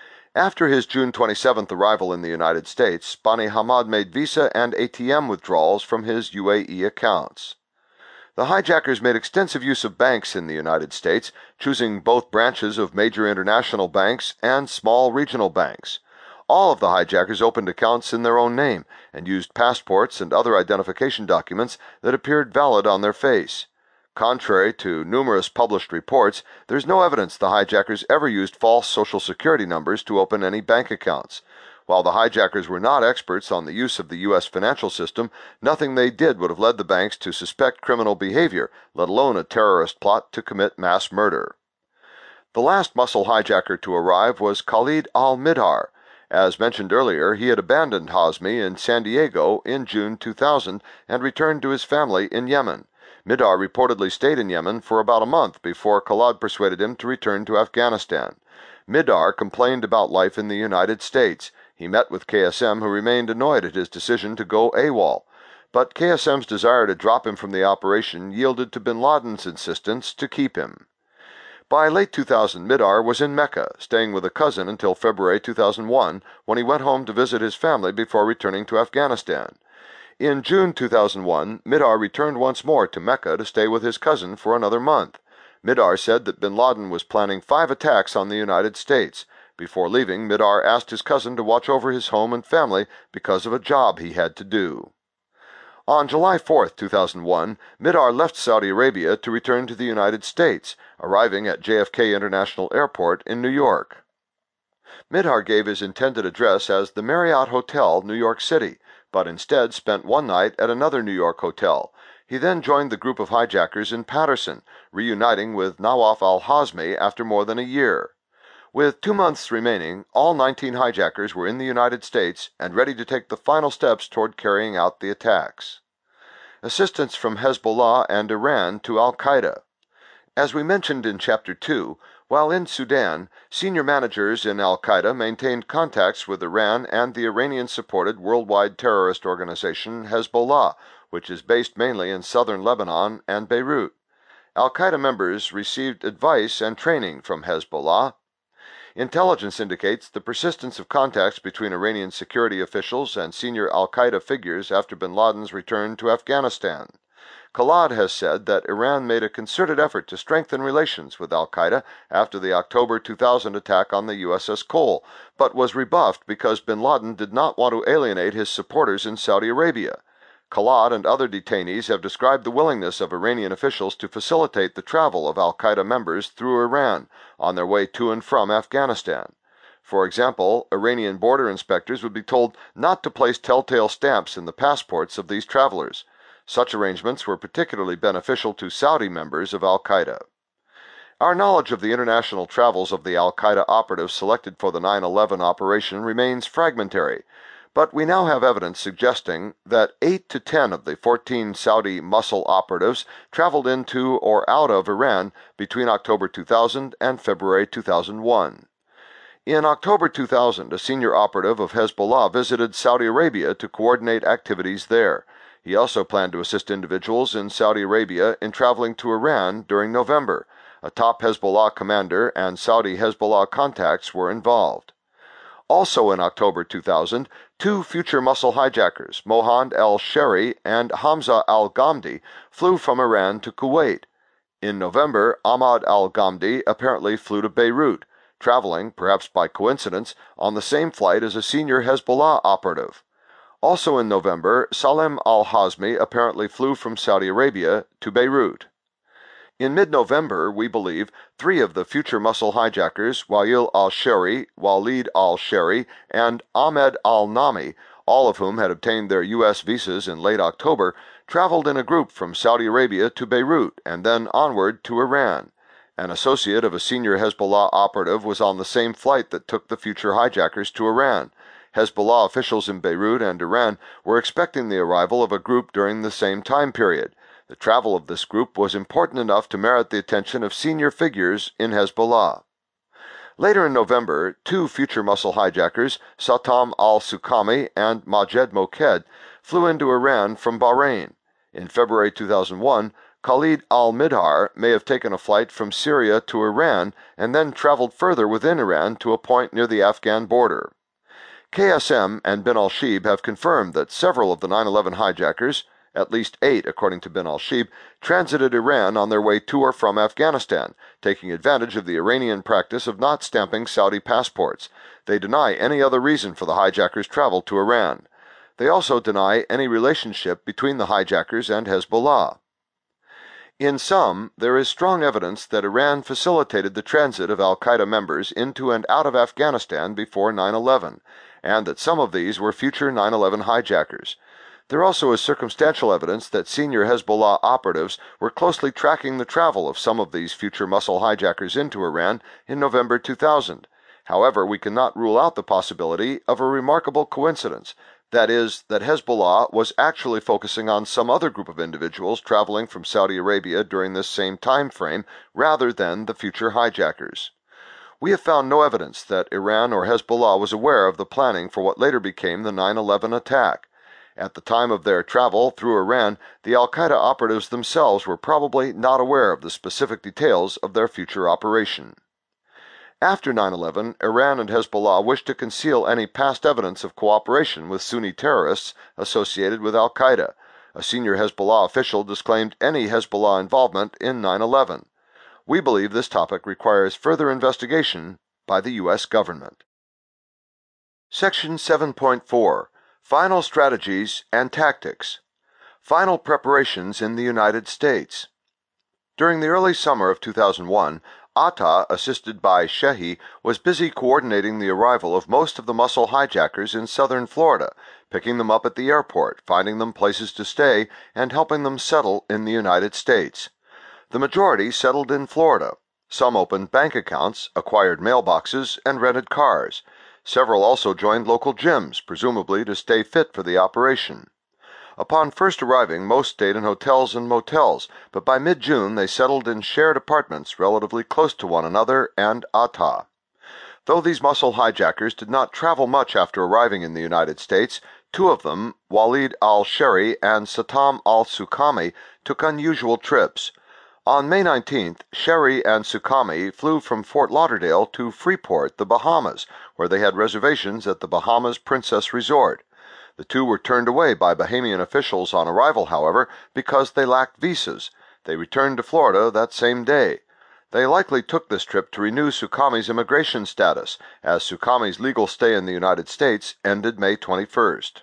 After his June twenty-seventh arrival in the United States, Bani Hamad made Visa and A T M withdrawals from his U A E accounts. The hijackers made extensive use of banks in the United States, choosing both branches of major international banks and small regional banks. All of the hijackers opened accounts in their own name and used passports and other identification documents that appeared valid on their face. Contrary to numerous published reports, there is no evidence the hijackers ever used false Social Security numbers to open any bank accounts. While the hijackers were not experts on the use of the U S financial system, nothing they did would have led the banks to suspect criminal behavior, let alone a terrorist plot to commit mass murder. The last Mosul hijacker to arrive was Khalid al-Mihdhar. As mentioned earlier, he had abandoned Hazmi in San Diego in June two thousand and returned to his family in Yemen. Mihdhar reportedly stayed in Yemen for about a month before Khalid persuaded him to return to Afghanistan. Mihdhar complained about life in the United States. He met with K S M, who remained annoyed at his decision to go AWOL. But K S M's desire to drop him from the operation yielded to bin Laden's insistence to keep him. By late two thousand, Mihdhar was in Mecca, staying with a cousin until February two thousand one, when he went home to visit his family before returning to Afghanistan. In June two thousand one, Mihdhar returned once more to Mecca to stay with his cousin for another month. Mihdhar said that bin Laden was planning five attacks on the United States. Before leaving, Mihdhar asked his cousin to watch over his home and family because of a job he had to do. On July fourth, two thousand one, Mihdhar left Saudi Arabia to return to the United States, arriving at J F K International Airport in New York. Mihdhar gave his intended address as the Marriott Hotel, New York City, but instead spent one night at another New York hotel. He then joined the group of hijackers in Patterson, reuniting with Nawaf al-Hazmi after more than a year. With two months remaining, all nineteen hijackers were in the United States and ready to take the final steps toward carrying out the attacks. Assistance from Hezbollah and Iran to al-Qaeda. As we mentioned in Chapter two, while in Sudan, senior managers in al-Qaeda maintained contacts with Iran and the Iranian-supported worldwide terrorist organization Hezbollah, which is based mainly in southern Lebanon and Beirut. Al-Qaeda members received advice and training from Hezbollah. Intelligence indicates the persistence of contacts between Iranian security officials and senior al-Qaeda figures after bin Laden's return to Afghanistan. Khalid has said that Iran made a concerted effort to strengthen relations with al-Qaeda after the October two thousand attack on the U S S Cole, but was rebuffed because bin Laden did not want to alienate his supporters in Saudi Arabia. Khalid and other detainees have described the willingness of Iranian officials to facilitate the travel of al-Qaeda members through Iran on their way to and from Afghanistan. For example, Iranian border inspectors would be told not to place telltale stamps in the passports of these travelers. Such arrangements were particularly beneficial to Saudi members of al-Qaeda. Our knowledge of the international travels of the al-Qaeda operatives selected for the nine eleven operation remains fragmentary, but we now have evidence suggesting that eight to ten of the fourteen Saudi Mosul operatives traveled into or out of Iran between October two thousand and February two thousand one. In October two thousand, a senior operative of Hezbollah visited Saudi Arabia to coordinate activities there. He also planned to assist individuals in Saudi Arabia in traveling to Iran during November. A top Hezbollah commander and Saudi Hezbollah contacts were involved. Also in October two thousand, two future Mosul hijackers, Mohand al-Sheri and Hamza al-Ghamdi, flew from Iran to Kuwait. In November, Ahmad al-Ghamdi apparently flew to Beirut, traveling, perhaps by coincidence, on the same flight as a senior Hezbollah operative. Also in November, Salem al-Hazmi apparently flew from Saudi Arabia to Beirut. In mid-November, we believe, three of the future Mosul hijackers, Wael al-Sheri, Walid al-Sheri, and Ahmed al-Nami, all of whom had obtained their U S visas in late October, traveled in a group from Saudi Arabia to Beirut and then onward to Iran. An associate of a senior Hezbollah operative was on the same flight that took the future hijackers to Iran. Hezbollah officials in Beirut and Iran were expecting the arrival of a group during the same time period. The travel of this group was important enough to merit the attention of senior figures in Hezbollah. Later in November, two future Mosul hijackers, Satam al-Sukami and Majed Moked, flew into Iran from Bahrain. In February two thousand one, Khalid al-Mihdhar may have taken a flight from Syria to Iran and then traveled further within Iran to a point near the Afghan border. K S M and bin al-Shib have confirmed that several of the nine eleven hijackers, at least eight according to bin al-Shib, transited Iran on their way to or from Afghanistan, taking advantage of the Iranian practice of not stamping Saudi passports. They deny any other reason for the hijackers' travel to Iran. They also deny any relationship between the hijackers and Hezbollah. In sum, there is strong evidence that Iran facilitated the transit of al-Qaeda members into and out of Afghanistan before nine eleven, and that some of these were future nine eleven hijackers. There also is circumstantial evidence that senior Hezbollah operatives were closely tracking the travel of some of these future muscle hijackers into Iran in November two thousand. However, we cannot rule out the possibility of a remarkable coincidence, that is, that Hezbollah was actually focusing on some other group of individuals traveling from Saudi Arabia during this same time frame rather than the future hijackers. We have found no evidence that Iran or Hezbollah was aware of the planning for what later became the nine eleven attack. At the time of their travel through Iran, the al-Qaeda operatives themselves were probably not aware of the specific details of their future operation. After nine eleven, Iran and Hezbollah wished to conceal any past evidence of cooperation with Sunni terrorists associated with al-Qaeda. A senior Hezbollah official disclaimed any Hezbollah involvement in nine eleven. We believe this topic requires further investigation by the U S government. Section seven point four. Final Strategies and Tactics. Final Preparations in the United States. During the early summer of two thousand one, Atta, assisted by Shehi, was busy coordinating the arrival of most of the muscle hijackers in southern Florida, picking them up at the airport, finding them places to stay, and helping them settle in the United States. The majority settled in Florida. Some opened bank accounts, acquired mailboxes, and rented cars. Several also joined local gyms, presumably to stay fit for the operation. Upon first arriving, most stayed in hotels and motels, but by mid-June they settled in shared apartments relatively close to one another and Atta. Though these muscle hijackers did not travel much after arriving in the United States, two of them, Walid al-Sheri and Satam al-Sukami, took unusual trips. On May nineteenth, Sheri and Sukami flew from Fort Lauderdale to Freeport, the Bahamas, where they had reservations at the Bahamas Princess Resort. The two were turned away by Bahamian officials on arrival, however, because they lacked visas. They returned to Florida that same day. They likely took this trip to renew Sukami's immigration status, as Sukami's legal stay in the United States ended May twenty-first.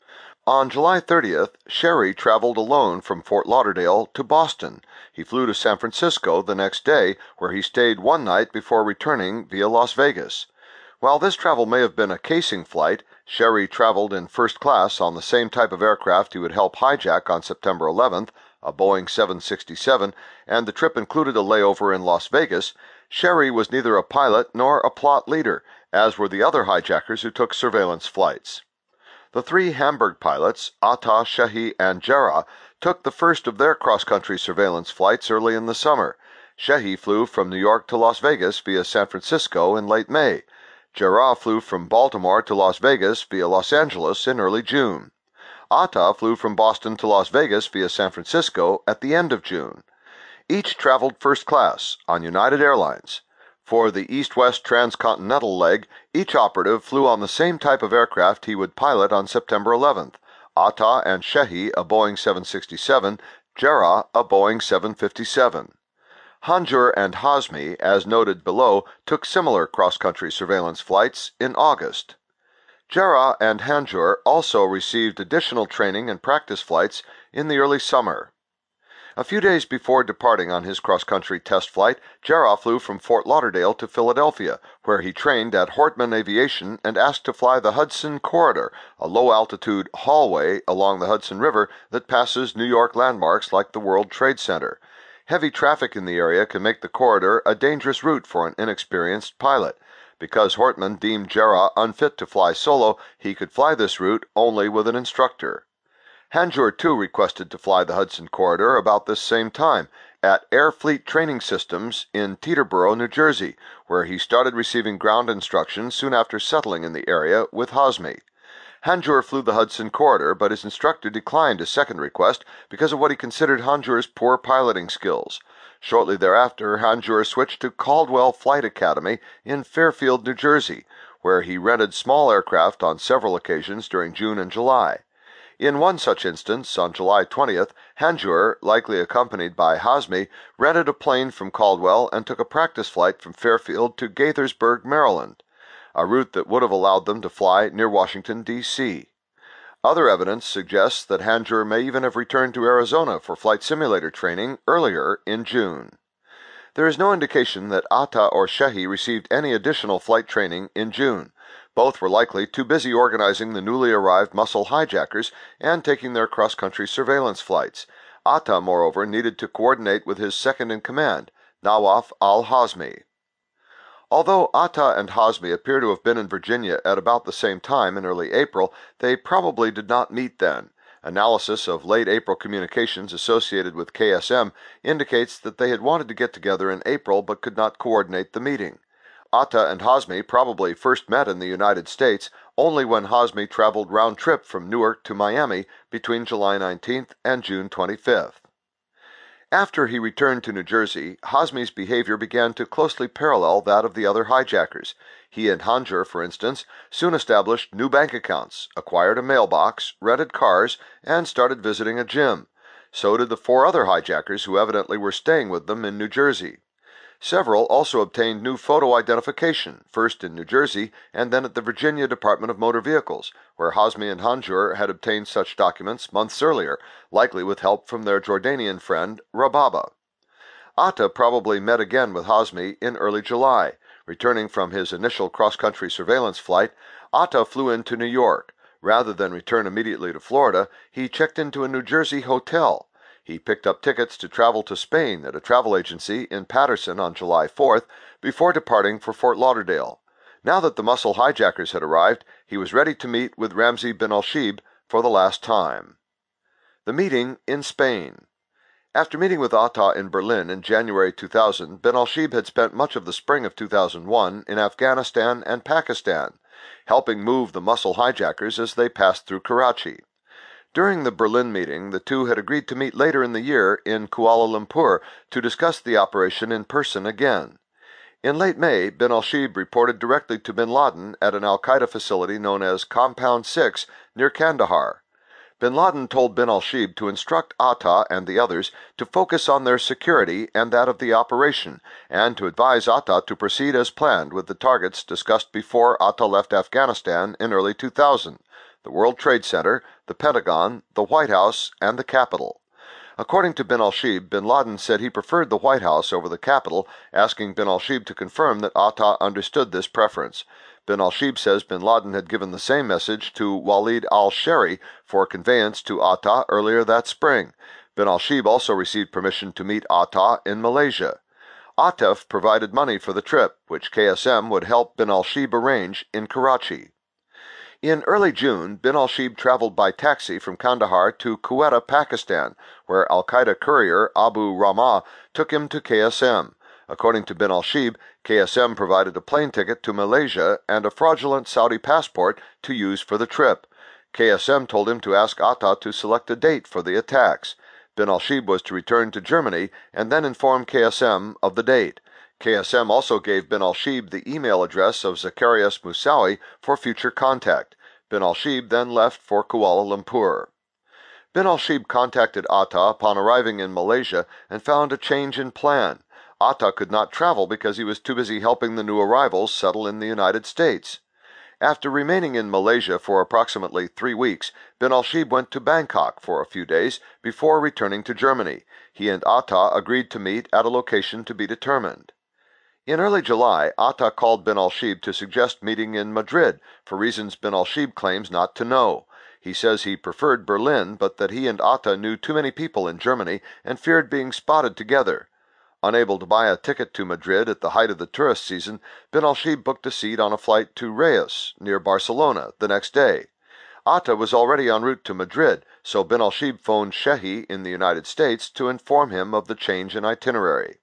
On July thirtieth, Sheri traveled alone from Fort Lauderdale to Boston. He flew to San Francisco the next day, where he stayed one night before returning via Las Vegas. While this travel may have been a casing flight, Sheri traveled in first class on the same type of aircraft he would help hijack on September eleventh, a Boeing seven sixty-seven, and the trip included a layover in Las Vegas. Sheri was neither a pilot nor a plot leader, as were the other hijackers who took surveillance flights. The three Hamburg pilots, Atta, Shehi, and Jarrah, took the first of their cross-country surveillance flights early in the summer. Shehi flew from New York to Las Vegas via San Francisco in late May. Jarrah flew from Baltimore to Las Vegas via Los Angeles in early June. Atta flew from Boston to Las Vegas via San Francisco at the end of June. Each traveled first class on United Airlines. For the east-west transcontinental leg, each operative flew on the same type of aircraft he would pilot on September eleventh. Atta and Shehi a Boeing seven sixty-seven, Jarrah a Boeing seven fifty-seven. Hanjour and Hazmi, as noted below, took similar cross-country surveillance flights in August. Jarrah and Hanjour also received additional training and practice flights in the early summer. A few days before departing on his cross-country test flight, Jarrah flew from Fort Lauderdale to Philadelphia, where he trained at Hortman Aviation and asked to fly the Hudson Corridor, a low-altitude hallway along the Hudson River that passes New York landmarks like the World Trade Center. Heavy traffic in the area can make the corridor a dangerous route for an inexperienced pilot. Because Hortman deemed Jarrah unfit to fly solo, he could fly this route only with an instructor. Hanjour too requested to fly the Hudson Corridor about this same time at Air Fleet Training Systems in Teterboro, New Jersey, where he started receiving ground instruction soon after settling in the area with Hazmi. Hanjour flew the Hudson Corridor, but his instructor declined his second request because of what he considered Hanjour's poor piloting skills. Shortly thereafter, Hanjour switched to Caldwell Flight Academy in Fairfield, New Jersey, where he rented small aircraft on several occasions during June and July. In one such instance, on July twentieth, Hanjour, likely accompanied by Hazmi, rented a plane from Caldwell and took a practice flight from Fairfield to Gaithersburg, Maryland, a route that would have allowed them to fly near Washington, D C Other evidence suggests that Hanjour may even have returned to Arizona for flight simulator training earlier in June. There is no indication that Atta or Shehi received any additional flight training in June. Both were likely too busy organizing the newly arrived muscle hijackers and taking their cross-country surveillance flights. Atta, moreover, needed to coordinate with his second-in-command, Nawaf al-Hazmi. Although Atta and Hazmi appear to have been in Virginia at about the same time in early April, they probably did not meet then. Analysis of late April communications associated with K S M indicates that they had wanted to get together in April but could not coordinate the meeting. Atta and Hazmi probably first met in the United States only when Hazmi traveled round-trip from Newark to Miami between July nineteenth and June twenty-fifth. After he returned to New Jersey, Hazmi's behavior began to closely parallel that of the other hijackers. He and Hanjour, for instance, soon established new bank accounts, acquired a mailbox, rented cars, and started visiting a gym. So did the four other hijackers who evidently were staying with them in New Jersey. Several also obtained new photo identification, first in New Jersey and then at the Virginia Department of Motor Vehicles, where Hazmi and Hanjour had obtained such documents months earlier, likely with help from their Jordanian friend, Rababa. Atta probably met again with Hazmi in early July. Returning from his initial cross-country surveillance flight, Atta flew into New York. Rather than return immediately to Florida, he checked into a New Jersey hotel. He picked up tickets to travel to Spain at a travel agency in Paterson on July fourth before departing for Fort Lauderdale. Now that the muscle hijackers had arrived, he was ready to meet with Ramzi bin al-Shibh for the last time. The meeting in Spain. After meeting with Atta in Berlin in January two thousand, bin al-Shibh had spent much of the spring of two thousand one in Afghanistan and Pakistan, helping move the muscle hijackers as they passed through Karachi. During the Berlin meeting, the two had agreed to meet later in the year in Kuala Lumpur to discuss the operation in person again. In late May, bin al-Shibh reported directly to bin Laden at an al-Qaeda facility known as Compound six near Kandahar. Bin Laden told bin al-Shibh to instruct Atta and the others to focus on their security and that of the operation, and to advise Atta to proceed as planned with the targets discussed before Atta left Afghanistan in early two thousand. The World Trade Center, the Pentagon, the White House, and the Capitol. According to bin al-Shibh, bin Laden said he preferred the White House over the Capitol, asking bin al-Shibh to confirm that Atta understood this preference. Bin al-Shibh says bin Laden had given the same message to Walid al-Shehri for conveyance to Atta earlier that spring. Bin al-Shibh also received permission to meet Atta in Malaysia. Atef provided money for the trip, which K S M would help bin al-Shibh arrange in Karachi. In early June, bin al-Shibh traveled by taxi from Kandahar to Quetta, Pakistan, where al-Qaeda courier Abu Ramah took him to K S M. According to bin al-Shibh, K S M provided a plane ticket to Malaysia and a fraudulent Saudi passport to use for the trip. K S M told him to ask Atta to select a date for the attacks. Bin al-Shibh was to return to Germany and then inform K S M of the date. K S M also gave bin al-Shibh the email address of Zacharias Moussaoui for future contact. Bin al-Shibh then left for Kuala Lumpur. Bin al-Shibh contacted Atta upon arriving in Malaysia and found a change in plan. Atta could not travel because he was too busy helping the new arrivals settle in the United States. After remaining in Malaysia for approximately three weeks, bin al-Shibh went to Bangkok for a few days before returning to Germany. He and Atta agreed to meet at a location to be determined. In early July, Atta called bin al-Shibh to suggest meeting in Madrid for reasons bin al-Shibh claims not to know. He says he preferred Berlin, but that he and Atta knew too many people in Germany and feared being spotted together. Unable to buy a ticket to Madrid at the height of the tourist season, bin al-Shibh booked a seat on a flight to Reus, near Barcelona, the next day. Atta was already en route to Madrid, so bin al-Shibh phoned Shehi in the United States to inform him of the change in itinerary.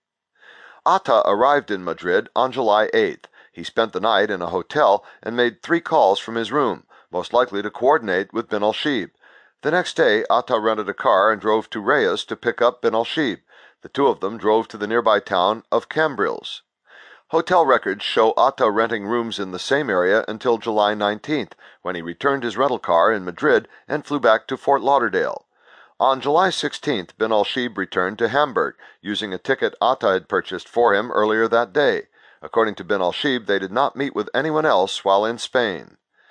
Atta arrived in Madrid on July eighth. He spent the night in a hotel and made three calls from his room, most likely to coordinate with bin al-Shibh. The next day, Atta rented a car and drove to Reus to pick up bin al-Shibh. The two of them drove to the nearby town of Cambrils. Hotel records show Atta renting rooms in the same area until July nineteenth, when he returned his rental car in Madrid and flew back to Fort Lauderdale. On July sixteenth, bin al-Shibh returned to Hamburg, using a ticket Atta had purchased for him earlier that day. According to bin al-Shibh, they did not meet with anyone else while in Spain.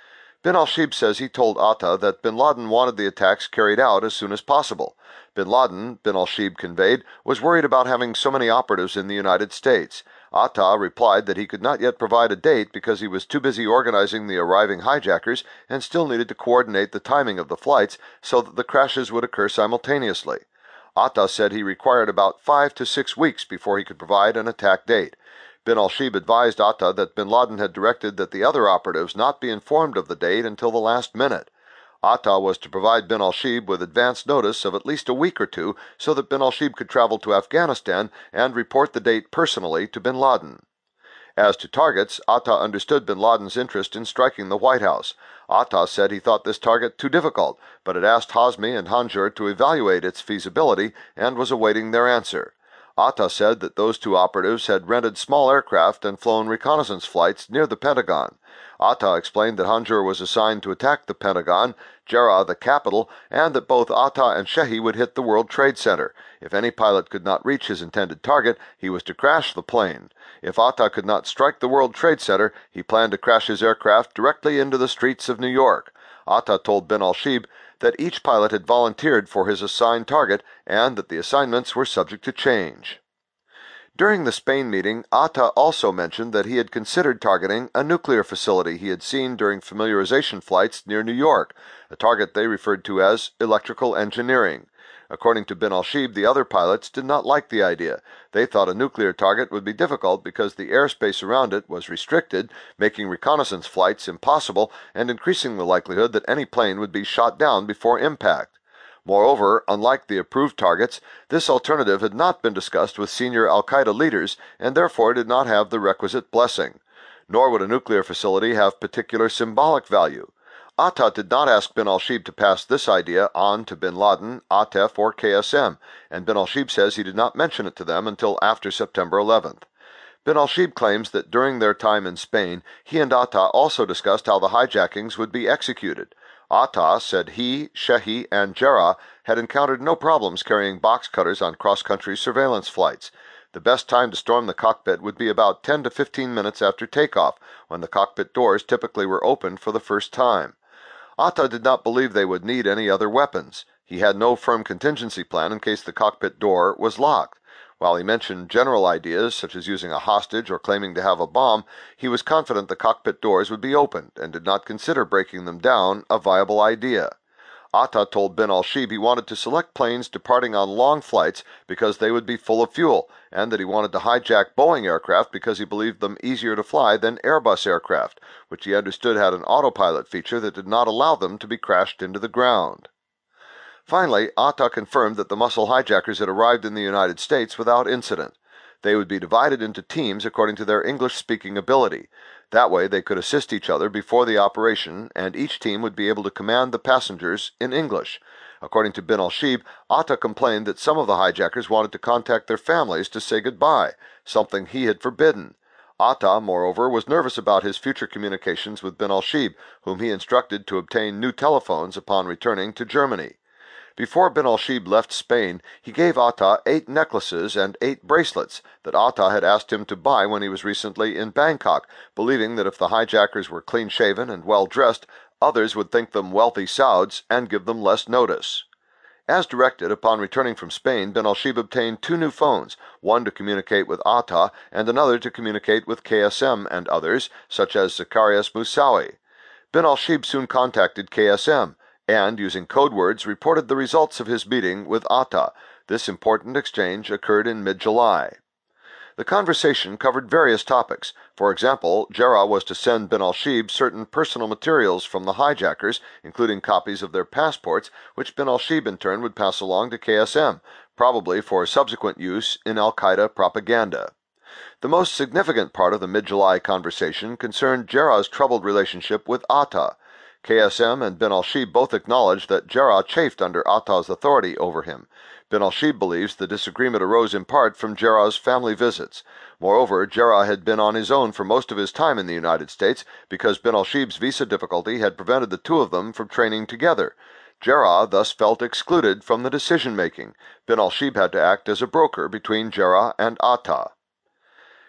Bin al-Shibh says he told Atta that bin Laden wanted the attacks carried out as soon as possible. Bin Laden, bin al-Shibh conveyed, was worried about having so many operatives in the United States. Atta replied that he could not yet provide a date because he was too busy organizing the arriving hijackers and still needed to coordinate the timing of the flights so that the crashes would occur simultaneously. Atta said he required about five to six weeks before he could provide an attack date. Bin al-Shibh advised Atta that bin Laden had directed that the other operatives not be informed of the date until the last minute. Atta was to provide bin al-Shibh with advance notice of at least a week or two so that bin al-Shibh could travel to Afghanistan and report the date personally to bin Laden. As to targets, Atta understood bin Laden's interest in striking the White House. Atta said he thought this target too difficult, but had asked Hazmi and Hanjour to evaluate its feasibility and was awaiting their answer. Atta said that those two operatives had rented small aircraft and flown reconnaissance flights near the Pentagon. Atta explained that Hanjour was assigned to attack the Pentagon, Jarrah the capital, and that both Atta and Shehi would hit the World Trade Center. If any pilot could not reach his intended target, he was to crash the plane. If Atta could not strike the World Trade Center, he planned to crash his aircraft directly into the streets of New York. Atta told bin al-Shibh that each pilot had volunteered for his assigned target and that the assignments were subject to change. During the Spain meeting, Atta also mentioned that he had considered targeting a nuclear facility he had seen during familiarization flights near New York, a target they referred to as electrical engineering. According to bin al-Shibh, the other pilots did not like the idea. They thought a nuclear target would be difficult because the airspace around it was restricted, making reconnaissance flights impossible and increasing the likelihood that any plane would be shot down before impact. Moreover, unlike the approved targets, this alternative had not been discussed with senior al-Qaeda leaders and therefore did not have the requisite blessing. Nor would a nuclear facility have particular symbolic value. Atta did not ask bin al-Shibh to pass this idea on to bin Laden, Atef, or K S M, and bin al-Shibh says he did not mention it to them until after September eleventh. Bin al-Shibh claims that during their time in Spain, he and Atta also discussed how the hijackings would be executed. Atta said he, Shehi, and Jarrah had encountered no problems carrying box cutters on cross-country surveillance flights. The best time to storm the cockpit would be about ten to fifteen minutes after takeoff, when the cockpit doors typically were opened for the first time. Atta did not believe they would need any other weapons. He had no firm contingency plan in case the cockpit door was locked. While he mentioned general ideas, such as using a hostage or claiming to have a bomb, he was confident the cockpit doors would be opened and did not consider breaking them down a viable idea. Atta told bin al-Shibh he wanted to select planes departing on long flights because they would be full of fuel, and that he wanted to hijack Boeing aircraft because he believed them easier to fly than Airbus aircraft, which he understood had an autopilot feature that did not allow them to be crashed into the ground. Finally, Atta confirmed that the Mosul hijackers had arrived in the United States without incident. They would be divided into teams according to their English-speaking ability. That way they could assist each other before the operation, and each team would be able to command the passengers in English. According to bin al-Shibh, Atta complained that some of the hijackers wanted to contact their families to say goodbye, something he had forbidden. Atta, moreover, was nervous about his future communications with bin al-Shibh, whom he instructed to obtain new telephones upon returning to Germany. Before bin al-Shibh left Spain, he gave Atta eight necklaces and eight bracelets that Atta had asked him to buy when he was recently in Bangkok, believing that if the hijackers were clean-shaven and well-dressed, others would think them wealthy Sauds and give them less notice. As directed, upon returning from Spain, bin al-Shibh obtained two new phones, one to communicate with Atta and another to communicate with K S M and others, such as Zacharias Moussaoui. Bin al-Shibh soon contacted K S M, and, using code words, reported the results of his meeting with Atta. This important exchange occurred in mid-July. The conversation covered various topics. For example, Jarrah was to send bin al-Shibh certain personal materials from the hijackers, including copies of their passports, which bin al-Shibh in turn would pass along to K S M, probably for subsequent use in al-Qaeda propaganda. The most significant part of the mid-July conversation concerned Jarrah's troubled relationship with Atta. K S M and bin al-Shibh both acknowledged that Jarrah chafed under Atta's authority over him. Bin al-Shibh believes the disagreement arose in part from Jarrah's family visits. Moreover, Jarrah had been on his own for most of his time in the United States because bin al-Shibh's visa difficulty had prevented the two of them from training together. Jarrah thus felt excluded from the decision-making. Bin al-Shibh had to act as a broker between Jarrah and Atta.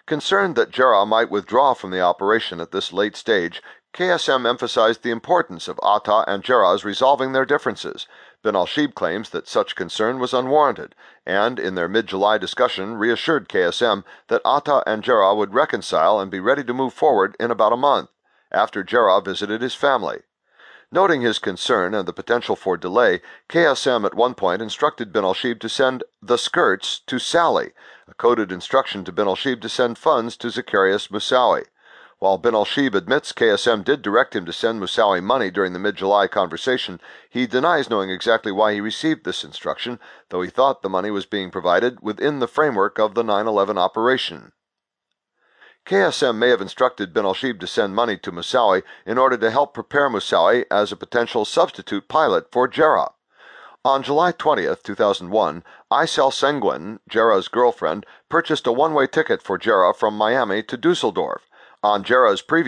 Concerned that Jarrah might withdraw from the operation at this late stage, K S M emphasized the importance of Atta and Jarrah's resolving their differences. Bin al-Shibh claims that such concern was unwarranted, and in their mid-July discussion reassured K S M that Atta and Jarrah would reconcile and be ready to move forward in about a month, after Jarrah visited his family. Noting his concern and the potential for delay, K S M at one point instructed Bin al-Shibh to send the skirts to Sally, a coded instruction to Bin al-Shibh to send funds to Zacarias Moussaoui. While Bin al-Shibh admits K S M did direct him to send Moussaoui money during the mid-July conversation, he denies knowing exactly why he received this instruction, though he thought the money was being provided within the framework of the nine eleven operation. K S M may have instructed Bin al-Shibh to send money to Moussaoui in order to help prepare Moussaoui as a potential substitute pilot for Jarrah. On July twentieth, two thousand one, Aysel Senguin, Jarrah's girlfriend, purchased a one-way ticket for Jarrah from Miami to Dusseldorf. On Jarrah's previous